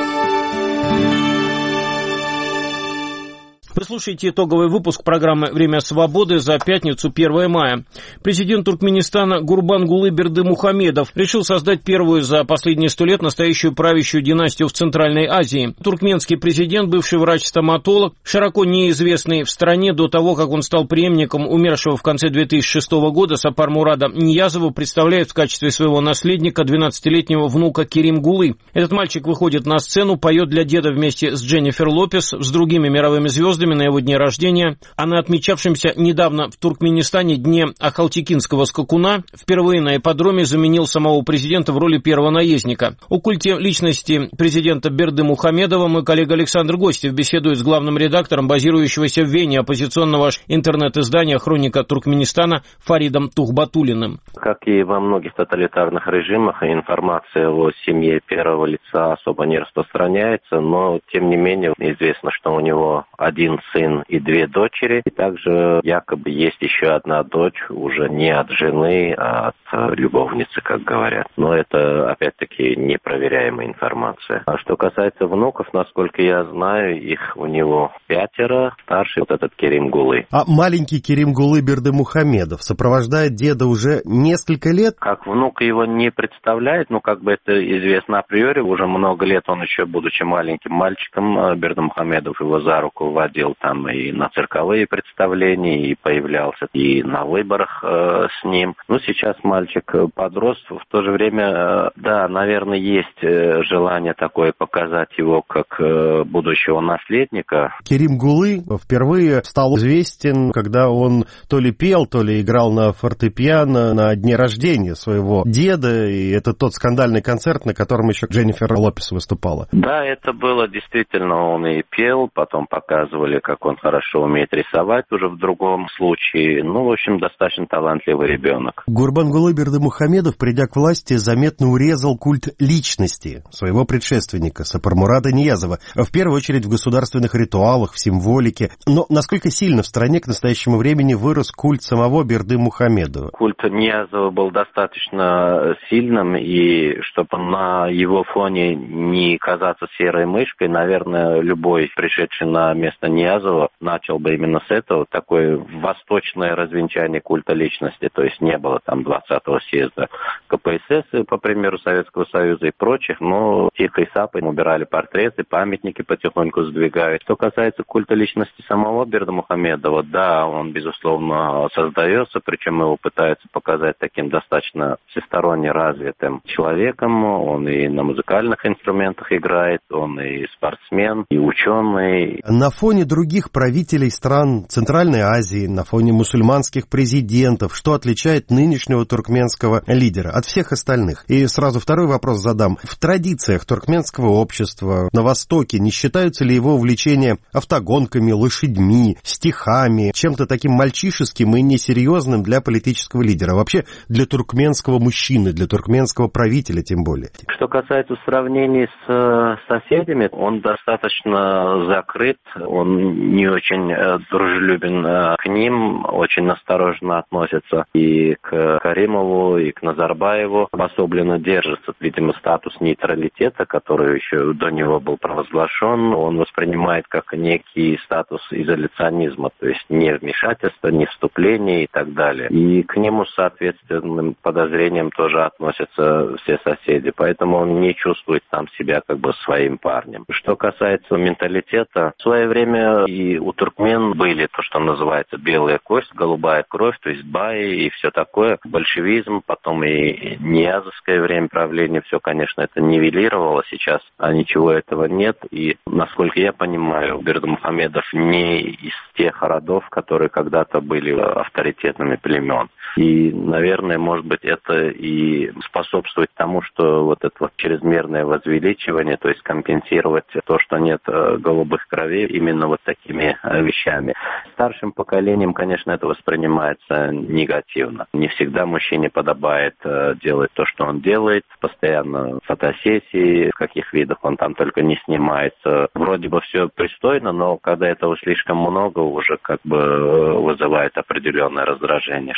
Вы слушаете итоговый выпуск программы «Время свободы» за пятницу, первое мая. Президент Туркменистана Гурбангулы Бердымухамедов решил создать первую за последние сто лет настоящую правящую династию в Центральной Азии. Туркменский президент, бывший врач-стоматолог, широко неизвестный в стране до того, как он стал преемником умершего в конце две тысячи шестого года Сапармурада Ниязова, представляет в качестве своего наследника двенадцатилетнего внука Керимгулы. Этот мальчик выходит на сцену, поет для деда вместе с Дженнифер Лопес, с другими мировыми звездами на его дне рождения, а на отмечавшемся недавно в Туркменистане дне Ахалтекинского скакуна впервые на ипподроме заменил самого президента в роли первого наездника. О культе личности президента Бердымухамедова мой коллега Александр Гостев беседует с главным редактором базирующегося в Вене оппозиционного интернет-издания «Хроника Туркменистана» Фаридом Тухбатуллиным. Как и во многих тоталитарных режимах, информация о семье первого лица особо не распространяется, но тем не менее известно, что у него один сын и две дочери. И также якобы есть еще одна дочь, уже не от жены, а от любовницы, как говорят. Но это, опять-таки, непроверяемая информация. А что касается внуков, насколько я знаю, их у него пятеро. Старший вот этот Керимгулы. А маленький Керимгулы Бердымухамедов сопровождает деда уже несколько лет? Как внук его не представляет, ну, как бы это известно априори, уже много лет он еще, будучи маленьким мальчиком, Бердымухамедов его за руку водил там и на цирковые представления, и появлялся и на выборах э, с ним. Ну, сейчас мальчик подрос, в то же время, э, да, наверное, есть э, желание такое показать его как э, будущего наследника. Керимгулы впервые стал известен, когда он то ли пел, то ли играл на фортепиано на дне рождения своего деда, и это тот скандальный концерт, на котором еще Дженнифер Лопес выступала. Да, это было действительно, он и пел, потом показывали, как он хорошо умеет рисовать уже в другом случае. Ну, в общем, достаточно талантливый ребенок. Гурбангулы Бердымухамедов, придя к власти, заметно урезал культ личности своего предшественника Сапармурада Ниязова, в первую очередь в государственных ритуалах, в символике. Но насколько сильно в стране к настоящему времени вырос культ самого Бердымухамедова? Культ Ниязова был достаточно сильным, и чтобы на его фоне не казаться серой мышкой, наверное, любой пришедший на место Ниязова начал бы именно с этого, такое восточное развенчание культа личности, то есть не было там двадцатого съезда ка пэ эс эс, по примеру Советского Союза и прочих, но тихой сапой убирали портреты, памятники потихоньку сдвигают. Что касается культа личности самого Бердымухамедова, да, он, безусловно, создается, причем его пытаются показать таким достаточно всесторонне развитым человеком, он и на музыкальных инструментах играет, он и спортсмен, и ученый. На фоне других правителей стран Центральной Азии, на фоне мусульманских президентов, что отличает нынешнего туркменского лидера от всех остальных? И сразу второй вопрос задам. В традициях туркменского общества на Востоке не считаются ли его увлечения автогонками, лошадьми, стихами, чем-то таким мальчишеским и несерьезным для политического лидера, а вообще для туркменского мужчины, для туркменского правителя тем более? Что касается сравнений с соседями, он достаточно закрыт, он не очень дружелюбен к ним, очень осторожно относится и к Каримову, и к Назарбаеву, обособленно держится, видимо, статус нейтралитета, который еще до него был провозглашен, он воспринимает как некий статус изоляционизма, то есть не вмешательство, не вступление и так далее. И к нему с соответственным подозрением тоже относятся все соседи, поэтому он не чувствует там себя как бы своим парнем. Что касается менталитета, в свое время и у туркмен были то, что называется белая кость, голубая кровь, то есть баи и все такое, большевизм, потом и ниязовское время правления, все, конечно, это нивелировало, сейчас а ничего этого нет, и, насколько я понимаю, Бердымухамедов не из тех родов, которые когда-то были авторитетными племен. И, наверное, может быть, это и способствует тому, что вот это вот чрезмерное возвеличивание, то есть компенсировать то, что нет голубых кровей, именно вот такими вещами. Старшим поколением, конечно, это воспринимается негативно. Не всегда мужчине подобает делать то, что он делает, постоянно фотосессии, в каких видах он там только не снимается. Вроде бы все пристойно, но когда этого слишком много, уже как бы вызывает определенное раздражение. Что касается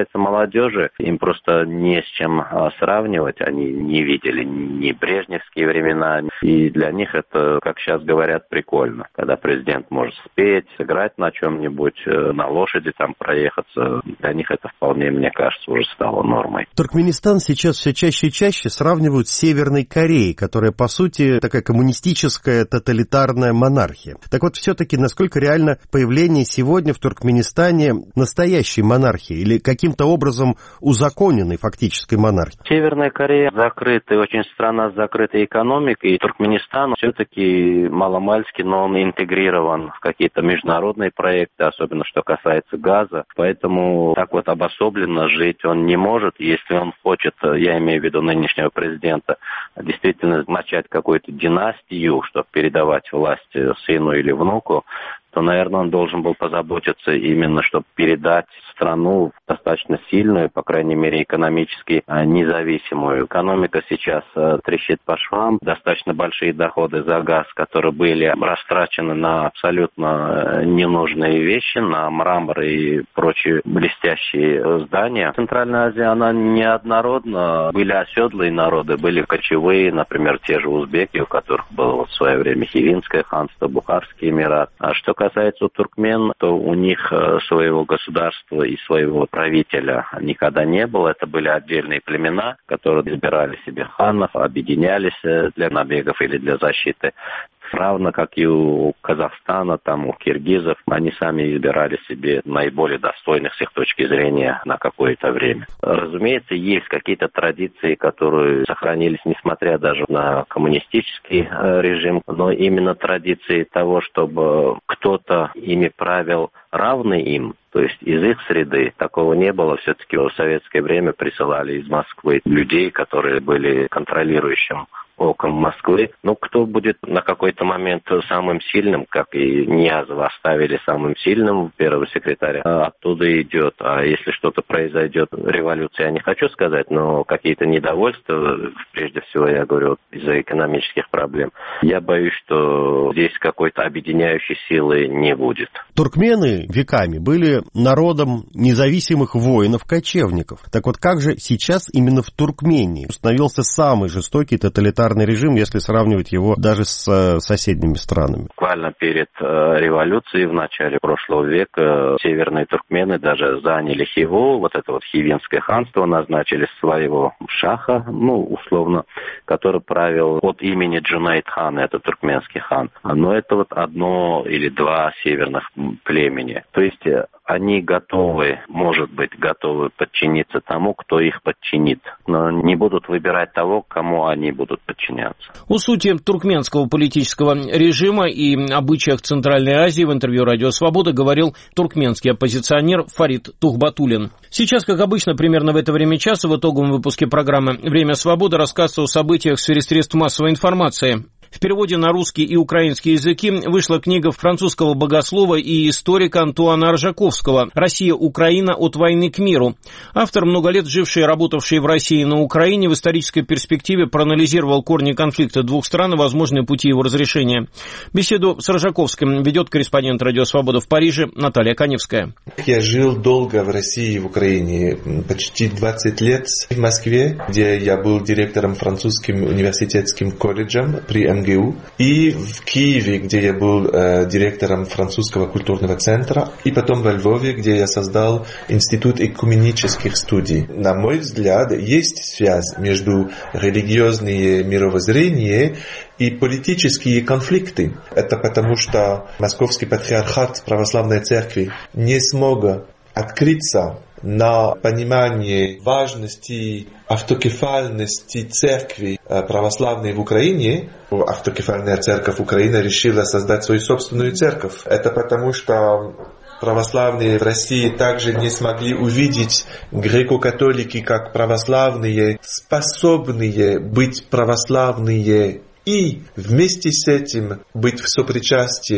касается молодежи, им просто не с чем сравнивать. Они не видели ни брежневские времена, и для них это, как сейчас говорят, прикольно. Когда президент может спеть, сыграть на чем-нибудь, на лошади там проехаться, для них это вполне, мне кажется, уже стало нормой. Туркменистан сейчас все чаще и чаще сравнивают с Северной Кореей, которая, по сути, такая коммунистическая тоталитарная монархия. Так вот, все-таки, насколько реально появление сегодня в Туркменистане настоящей монархии или каким-то образом узаконенной фактической монархии? Северная Корея закрытая, очень страна с закрытой экономикой, и Туркменистан все-таки маломальски, но он интегрирован в какие-то международные проекты, особенно что касается газа, поэтому так вот обособленно жить он не может. Если он хочет, я имею в виду нынешнего президента, действительно начать какую-то династию, чтобы передавать власть сыну или внуку, то, наверное, он должен был позаботиться именно, чтобы передать страну достаточно сильную, по крайней мере, экономически независимую. Экономика сейчас трещит по швам, достаточно большие доходы за газ, которые были растрачены на абсолютно ненужные вещи, на мрамор и прочие блестящие здания. Центральная Азия, она неоднородна. Были оседлые народы, были кочевые, например, те же узбеки, у которых было в свое время Хивинское ханство, Бухарский эмират. А что касается туркмен, то у них своего государства и своего правителя никогда не было. Это были отдельные племена, которые избирали себе ханов, объединялись для набегов или для защиты. Равно как и у Казахстана, там у киргизов, они сами избирали себе наиболее достойных с их точки зрения на какое-то время. Разумеется, есть какие-то традиции, которые сохранились, несмотря даже на коммунистический режим, но именно традиции того, чтобы кто-то ими правил равный им, то есть из их среды, такого не было. Все-таки в советское время присылали из Москвы людей, которые были контролирующим оком Москвы. Ну, кто будет на какой-то момент самым сильным, как и Ниязова оставили самым сильным первого секретаря, оттуда идет. А если что-то произойдет, революция, я не хочу сказать, но какие-то недовольства, прежде всего, я говорю, из-за экономических проблем, я боюсь, что здесь какой-то объединяющей силы не будет. Туркмены веками были народом независимых воинов-кочевников. Так вот, как же сейчас именно в Туркмении установился самый жестокий тоталитарный режим, если сравнивать его даже с э, соседними странами? Буквально перед э, революцией в начале прошлого века северные туркмены даже заняли Хиву, вот это вот Хивинское ханство, назначили своего шаха, ну, условно, который правил от имени Джунайд-хана, это туркменский хан. Но это вот одно или два северных племени. То есть они готовы, может быть, готовы подчиниться тому, кто их подчинит, но не будут выбирать того, кому они будут подчиняться. О сути туркменского политического режима и обычаях Центральной Азии в интервью «Радио Свобода» говорил туркменский оппозиционер Фарид Тухбатуллин. Сейчас, как обычно, примерно в это время часа в итоговом выпуске программы «Время свободы» рассказ о событиях в сфере средств массовой информации. В переводе на русский и украинский языки вышла книга французского богослова и историка Антуана Аржаковского «Россия, Украина. От войны к миру». Автор, много лет живший и работавший в России и на Украине, в исторической перспективе проанализировал корни конфликта двух стран и возможные пути его разрешения. Беседу с Аржаковским ведет корреспондент «Радио Свобода» в Париже Наталья Каневская. Я жил долго в России и в Украине, почти двадцать лет в Москве, где я был директором французским университетским колледжем при эм гэ у, и в Киеве, где я был э, директором французского культурного центра, и потом во Львове, где я создал Институт экуменических студий. На мой взгляд, есть связь между религиозным мировоззрением и политические конфликты. Это потому, что Московский патриархат православной церкви не смог открыться на понимание важности автокефальности церкви православной в Украине. Автокефальная церковь Украины решила создать свою собственную церковь. Это потому, что православные в России также не смогли увидеть греко-католики как православные, способные быть православные и вместе с этим быть в сопричастии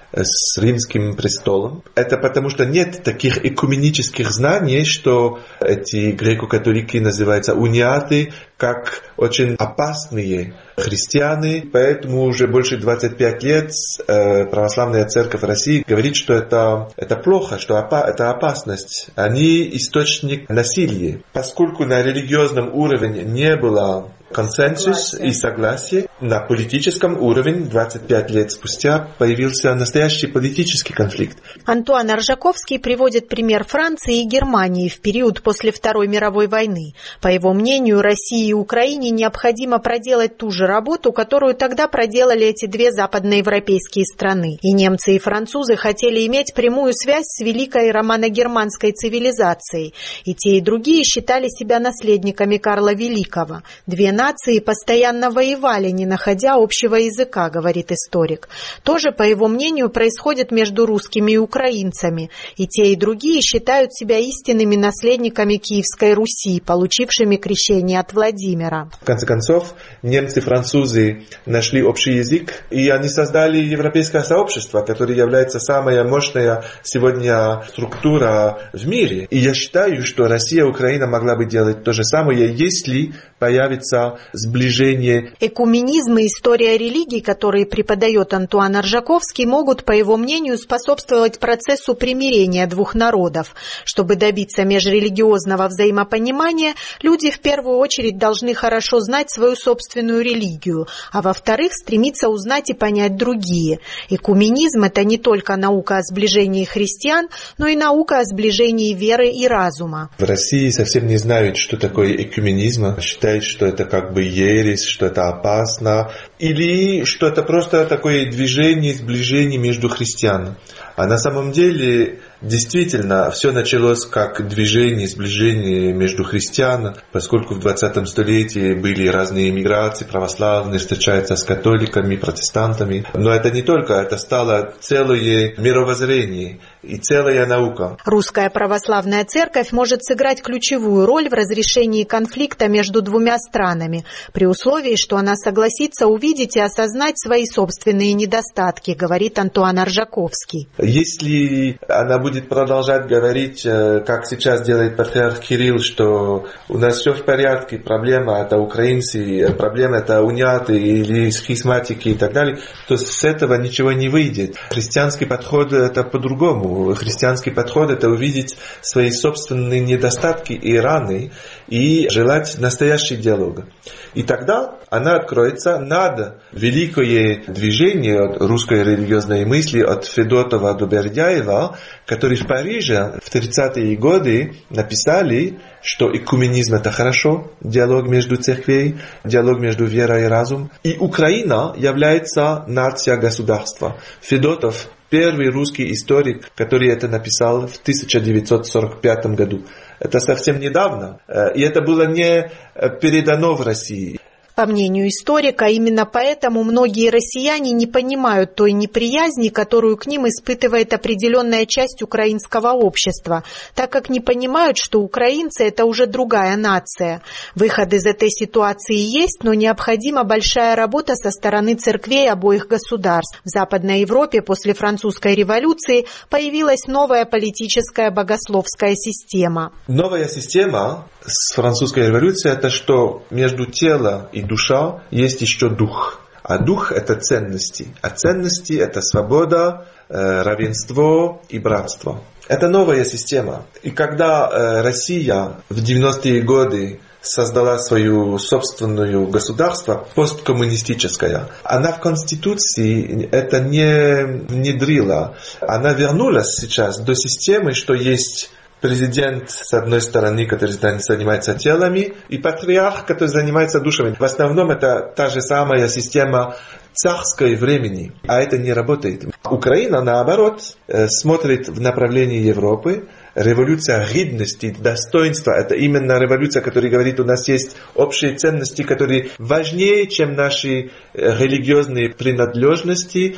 с римским престолом. Это потому, что нет таких экуменических знаний, что эти греко-католики называются униаты, как очень опасные христиане. Поэтому уже больше двадцать пять лет православная церковь России говорит, что это, это плохо, что это опасность. Они источник насилия. Поскольку на религиозном уровне не было консенсус и согласие, на политическом уровне двадцать пять лет спустя появился настоящий политический конфликт. Антуан Аржаковский приводит пример Франции и Германии в период после Второй мировой войны. По его мнению, России и Украине необходимо проделать ту же работу, которую тогда проделали эти две западноевропейские страны. И немцы, и французы хотели иметь прямую связь с великой романо-германской цивилизацией. И те, и другие считали себя наследниками Карла Великого. Две нации постоянно воевали, не находя общего языка, говорит историк. То же, по его мнению, происходит между русскими и украинцами. И те, и другие считают себя истинными наследниками Киевской Руси, получившими крещение от Владимира. В конце концов, немцы и французы нашли общий язык, и они создали европейское сообщество, которое является самая мощная сегодня структура в мире. И я считаю, что Россия и Украина могла бы делать то же самое, если появится сближение. Экуменизм и история религий, которые преподает Антуан Аржаковский, могут, по его мнению, способствовать процессу примирения двух народов. Чтобы добиться межрелигиозного взаимопонимания, люди в первую очередь должны хорошо знать свою собственную религию, а во-вторых, стремиться узнать и понять другие. Экуменизм – это не только наука о сближении христиан, но и наука о сближении веры и разума. В России совсем не знают, что такое экуменизм, считают, что это как бы ересь, что это опасно, или что это просто такое движение, сближение между христианами. А на самом деле, действительно, все началось как движение, сближение между христианами, поскольку в двадцатом столетии были разные миграции, православные встречаются с католиками, протестантами. Но это не только, это стало целое мировоззрение и целая наука. Русская православная церковь может сыграть ключевую роль в разрешении конфликта между двумя странами, при условии, что она согласится увидеть и осознать свои собственные недостатки, говорит Антуан Аржаковский. Если она будет продолжать говорить, как сейчас делает патриарх Кирилл, что у нас все в порядке, проблема это украинцы, проблема это униаты или схизматики и так далее, то с этого ничего не выйдет. Христианский подход это по-другому. Христианский подход это увидеть свои собственные недостатки и раны и желать настоящий диалог. И тогда она откроется над великое движение от русской религиозной мысли от Федотова до Бердяева, которые в Париже в тридцатые годы написали, что экуменизм это хорошо, диалог между церквей, диалог между верой и разумом. И Украина является нация государства. Федотов первый русский историк, который это написал в тысяча девятьсот сорок пятом году. Это совсем недавно. И это было не передано в России. По мнению историка, именно поэтому многие россияне не понимают той неприязни, которую к ним испытывает определенная часть украинского общества, так как не понимают, что украинцы – это уже другая нация. Выход из этой ситуации есть, но необходима большая работа со стороны церквей обоих государств. В Западной Европе после французской революции появилась новая политическая богословская система. Новая система с французской революцией – это что между телом и душа есть еще дух. А дух – это ценности. А ценности – это свобода, равенство и братство. Это новая система. И когда Россия в девяностые годы создала свое собственное государство, посткоммунистическое, она в Конституции это не внедрила. Она вернулась сейчас до системы, что есть президент, с одной стороны, который занимается телами, и патриарх, который занимается душами. В основном это та же самая система царской времени, а это не работает. Украина, наоборот, смотрит в направлении Европы. Революция гидности, достоинства, это именно революция, которая говорит, у нас есть общие ценности, которые важнее, чем наши религиозные принадлежности,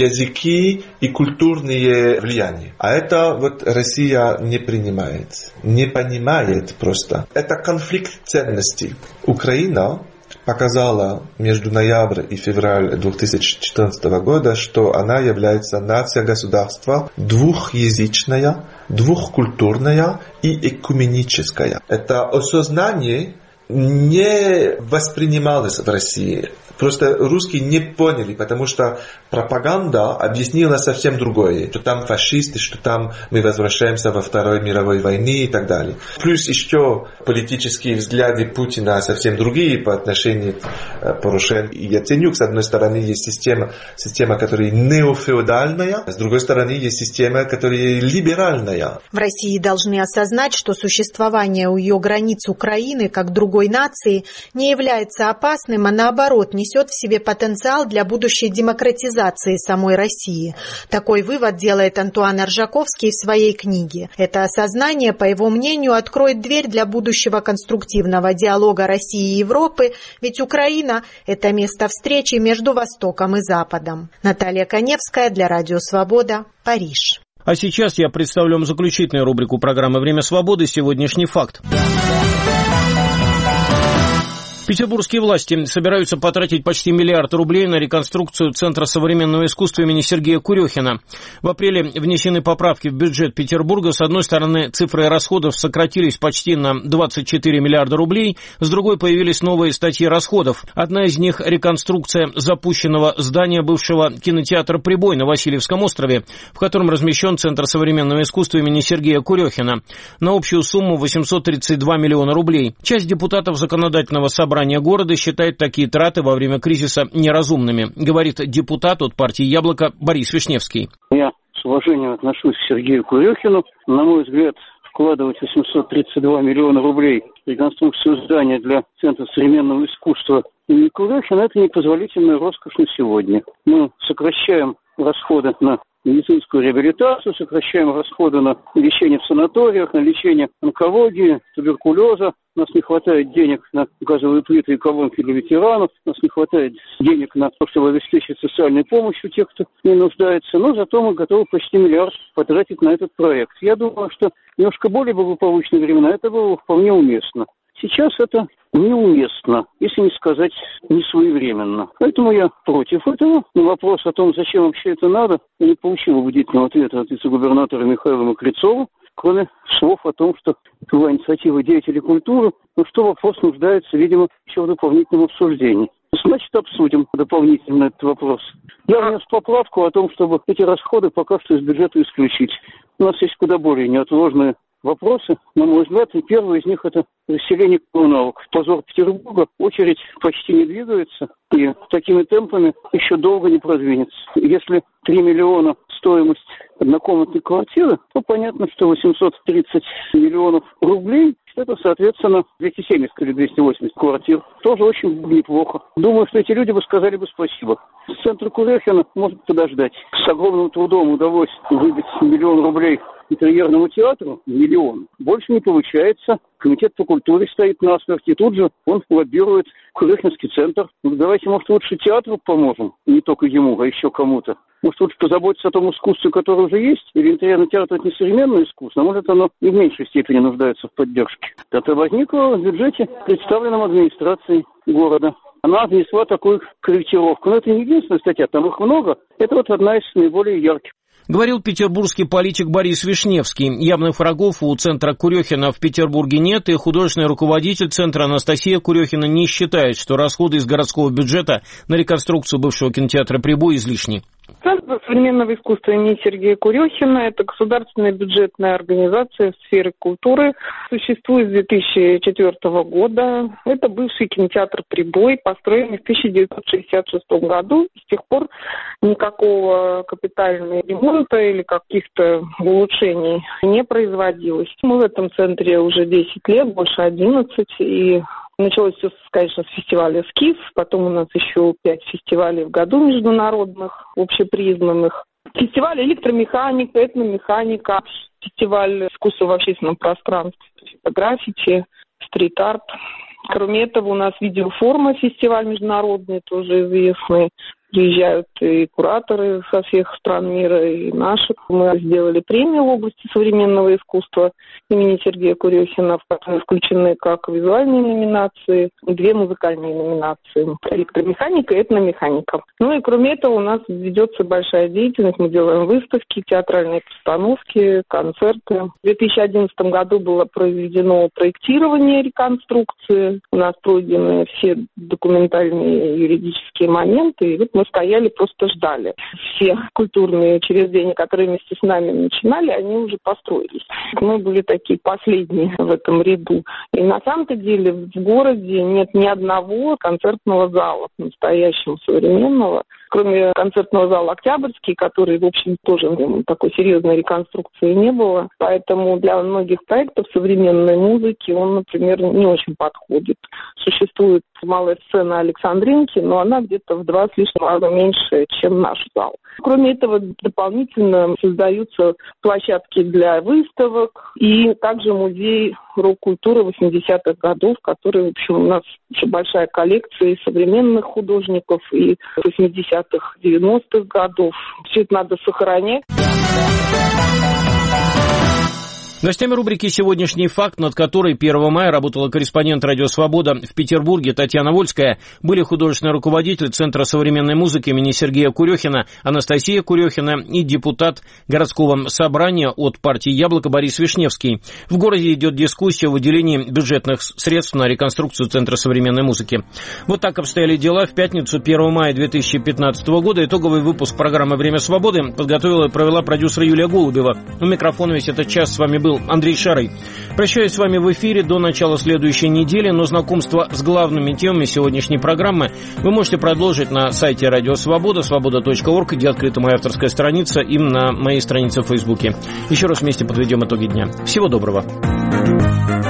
языки и культурные влияния. А это вот Россия не принимает, не понимает просто. Это конфликт ценностей. Украина показала между ноябрем и февралем две тысячи четырнадцатого года, что она является нация государства двухязычная, двухкультурная и экуменическая. Это осознание не воспринималось в России. Просто русские не поняли, потому что пропаганда объяснила совсем другое. Что там фашисты, что там мы возвращаемся во Второй мировой войне и так далее. Плюс еще политические взгляды Путина совсем другие по отношению к Порошенко и Яценюк. С одной стороны есть система, система, которая неофеодальная, с другой стороны есть система, которая либеральная. В России должны осознать, что существование у ее границ Украины как другой нации не является опасным, а наоборот несет в себе потенциал для будущей демократизации самой России. Такой вывод делает Антуан Аржаковский в своей книге. Это осознание, по его мнению, откроет дверь для будущего конструктивного диалога России и Европы, ведь Украина – это место встречи между Востоком и Западом. Наталья Коневская для Радио Свобода, Париж. А сейчас я представлю вам заключительную рубрику программы «Время свободы. Сегодняшний факт». Петербургские власти собираются потратить почти миллиард рублей на реконструкцию Центра современного искусства имени Сергея Курехина. В апреле внесены поправки в бюджет Петербурга. С одной стороны, цифры расходов сократились почти на двадцать четыре миллиарда рублей, с другой появились новые статьи расходов. Одна из них – реконструкция запущенного здания бывшего кинотеатра «Прибой» на Васильевском острове, в котором размещен Центр современного искусства имени Сергея Курехина, на общую сумму восемьсот тридцать два миллиона рублей. Часть депутатов законодательного собрания города считает такие траты во время кризиса неразумными, говорит депутат от партии «Яблоко» Борис Вишневский. Я с уважением отношусь к Сергею Курехину. На мой взгляд, вкладывать восемьсот тридцать два миллиона рублей в реконструкцию здания для Центра современного искусства имени Курехина – это непозволительная роскошь на сегодня. Мы сокращаем расходы на медицинскую реабилитацию, сокращаем расходы на лечение в санаториях, на лечение онкологии, туберкулеза. У нас не хватает денег на газовые плиты и колонки для ветеранов, у нас не хватает денег на то, чтобы обеспечить социальной помощью тех, кто не нуждается. Но зато мы готовы почти миллиард потратить на этот проект. Я думаю, что немножко более благополучные времена это было вполне уместно. Сейчас это неуместно, если не сказать несвоевременно. Поэтому я против этого. На вопрос о том, зачем вообще это надо, я не получил убедительного ответа от вице-губернатора Михаила Мокрицова, кроме слов о том, что это была инициатива деятелей культуры, но что вопрос нуждается, видимо, еще в дополнительном обсуждении. Значит, обсудим дополнительно этот вопрос. Я внес поправку о том, чтобы эти расходы пока что из бюджета исключить. У нас есть куда более неотложные вопросы, на мой взгляд, и первый из них – это расселение коммуналок. Позор Петербурга, очередь почти не двигается, и такими темпами еще долго не продвинется. Если три миллиона стоимость однокомнатной квартиры, то понятно, что восемьсот тридцать миллионов рублей – это, соответственно, двести семьдесят или двести восемьдесят квартир. Тоже очень неплохо. Думаю, что эти люди бы сказали бы спасибо. С центра Курехина может подождать. С огромным трудом удалось выбить миллион рублей интерьерному театру, миллион. Больше не получается. Комитет по культуре стоит насмерть, и тут же он лоббирует Курехинский центр. Ну, давайте, может, лучше театру поможем, не только ему, а еще кому-то. Может, лучше позаботиться о том искусстве, которое уже есть, или интерьерный театр – это не современное искусство, а может, оно и в меньшей степени нуждается в поддержке. Это возникло в бюджете, представленном администрацией города. Она внесла такую корректировку. Но это не единственная статья, там их много. Это вот одна из наиболее ярких. Говорил петербургский политик Борис Вишневский. Явных врагов у центра Курехина в Петербурге нет, и художественный руководитель центра Анастасия Курехина не считает, что расходы из городского бюджета на реконструкцию бывшего кинотеатра «Прибой» излишни. Центр современного искусства имени Сергея Курехина – это государственная бюджетная организация в сфере культуры. Существует с две тысячи четвёртого года. Это бывший кинотеатр «Прибой», построенный в тысяча девятьсот шестьдесят шестом году. С тех пор никакого капитального ремонта или каких-то улучшений не производилось. Мы в этом центре уже десять лет, больше одиннадцать, и началось все, конечно, с фестиваля «Скиф», потом у нас еще пять фестивалей в году международных, общепризнанных. Фестиваль электромеханика, этномеханика, фестиваль искусства в общественном пространстве, граффити, стрит-арт. Кроме этого, у нас видеоформа, фестиваль международный, тоже известный. Приезжают и кураторы со всех стран мира, и наши. Мы сделали премию в области современного искусства имени Сергея Курехина, в которой включены как визуальные номинации, две музыкальные номинации – электромеханика и этномеханика. Ну и кроме этого у нас ведется большая деятельность. Мы делаем выставки, театральные постановки, концерты. В две тысячи одиннадцатом году было произведено проектирование реконструкции. У нас пройдены все документальные юридические моменты. И вот мы стояли, просто ждали. Все культурные учреждения, которые вместе с нами начинали, они уже построились. Мы были такие последние в этом ряду. И на самом-то деле в городе нет ни одного концертного зала настоящего, современного, кроме концертного зала «Октябрьский», который, в общем, тоже такой серьезной реконструкции не было. Поэтому для многих проектов современной музыки он, например, не очень подходит. Существует малая сцена Александринки, но она где-то в два с лишним раза меньше, чем наш зал. Кроме этого, дополнительно создаются площадки для выставок и также музей рок-культуры восьмидесятых годов, который, в общем, у нас еще большая коллекция и современных художников, и восьмидесятых, девяностых годов. Все это надо сохранять. Гостями рубрики «Сегодняшний факт», над которой первого мая работала корреспондент «Радио Свобода» в Петербурге Татьяна Вольская, были художественный руководитель Центра современной музыки имени Сергея Курехина Анастасия Курехина и депутат городского собрания от партии «Яблоко» Борис Вишневский. В городе идет дискуссия о выделении бюджетных средств на реконструкцию Центра современной музыки. Вот так обстояли дела в пятницу, первого мая две тысячи пятнадцатого года. Итоговый выпуск программы «Время свободы» подготовила и провела продюсер Юлия Голубева. У микрофона весь этот час с вами был Андрей Шарый. Прощаюсь с вами в эфире до начала следующей недели, но знакомство с главными темами сегодняшней программы вы можете продолжить на сайте Радио Свобода, свобода точка орг, где открыта моя авторская страница, и на моей странице в Фейсбуке. Еще раз вместе подведем итоги дня. Всего доброго.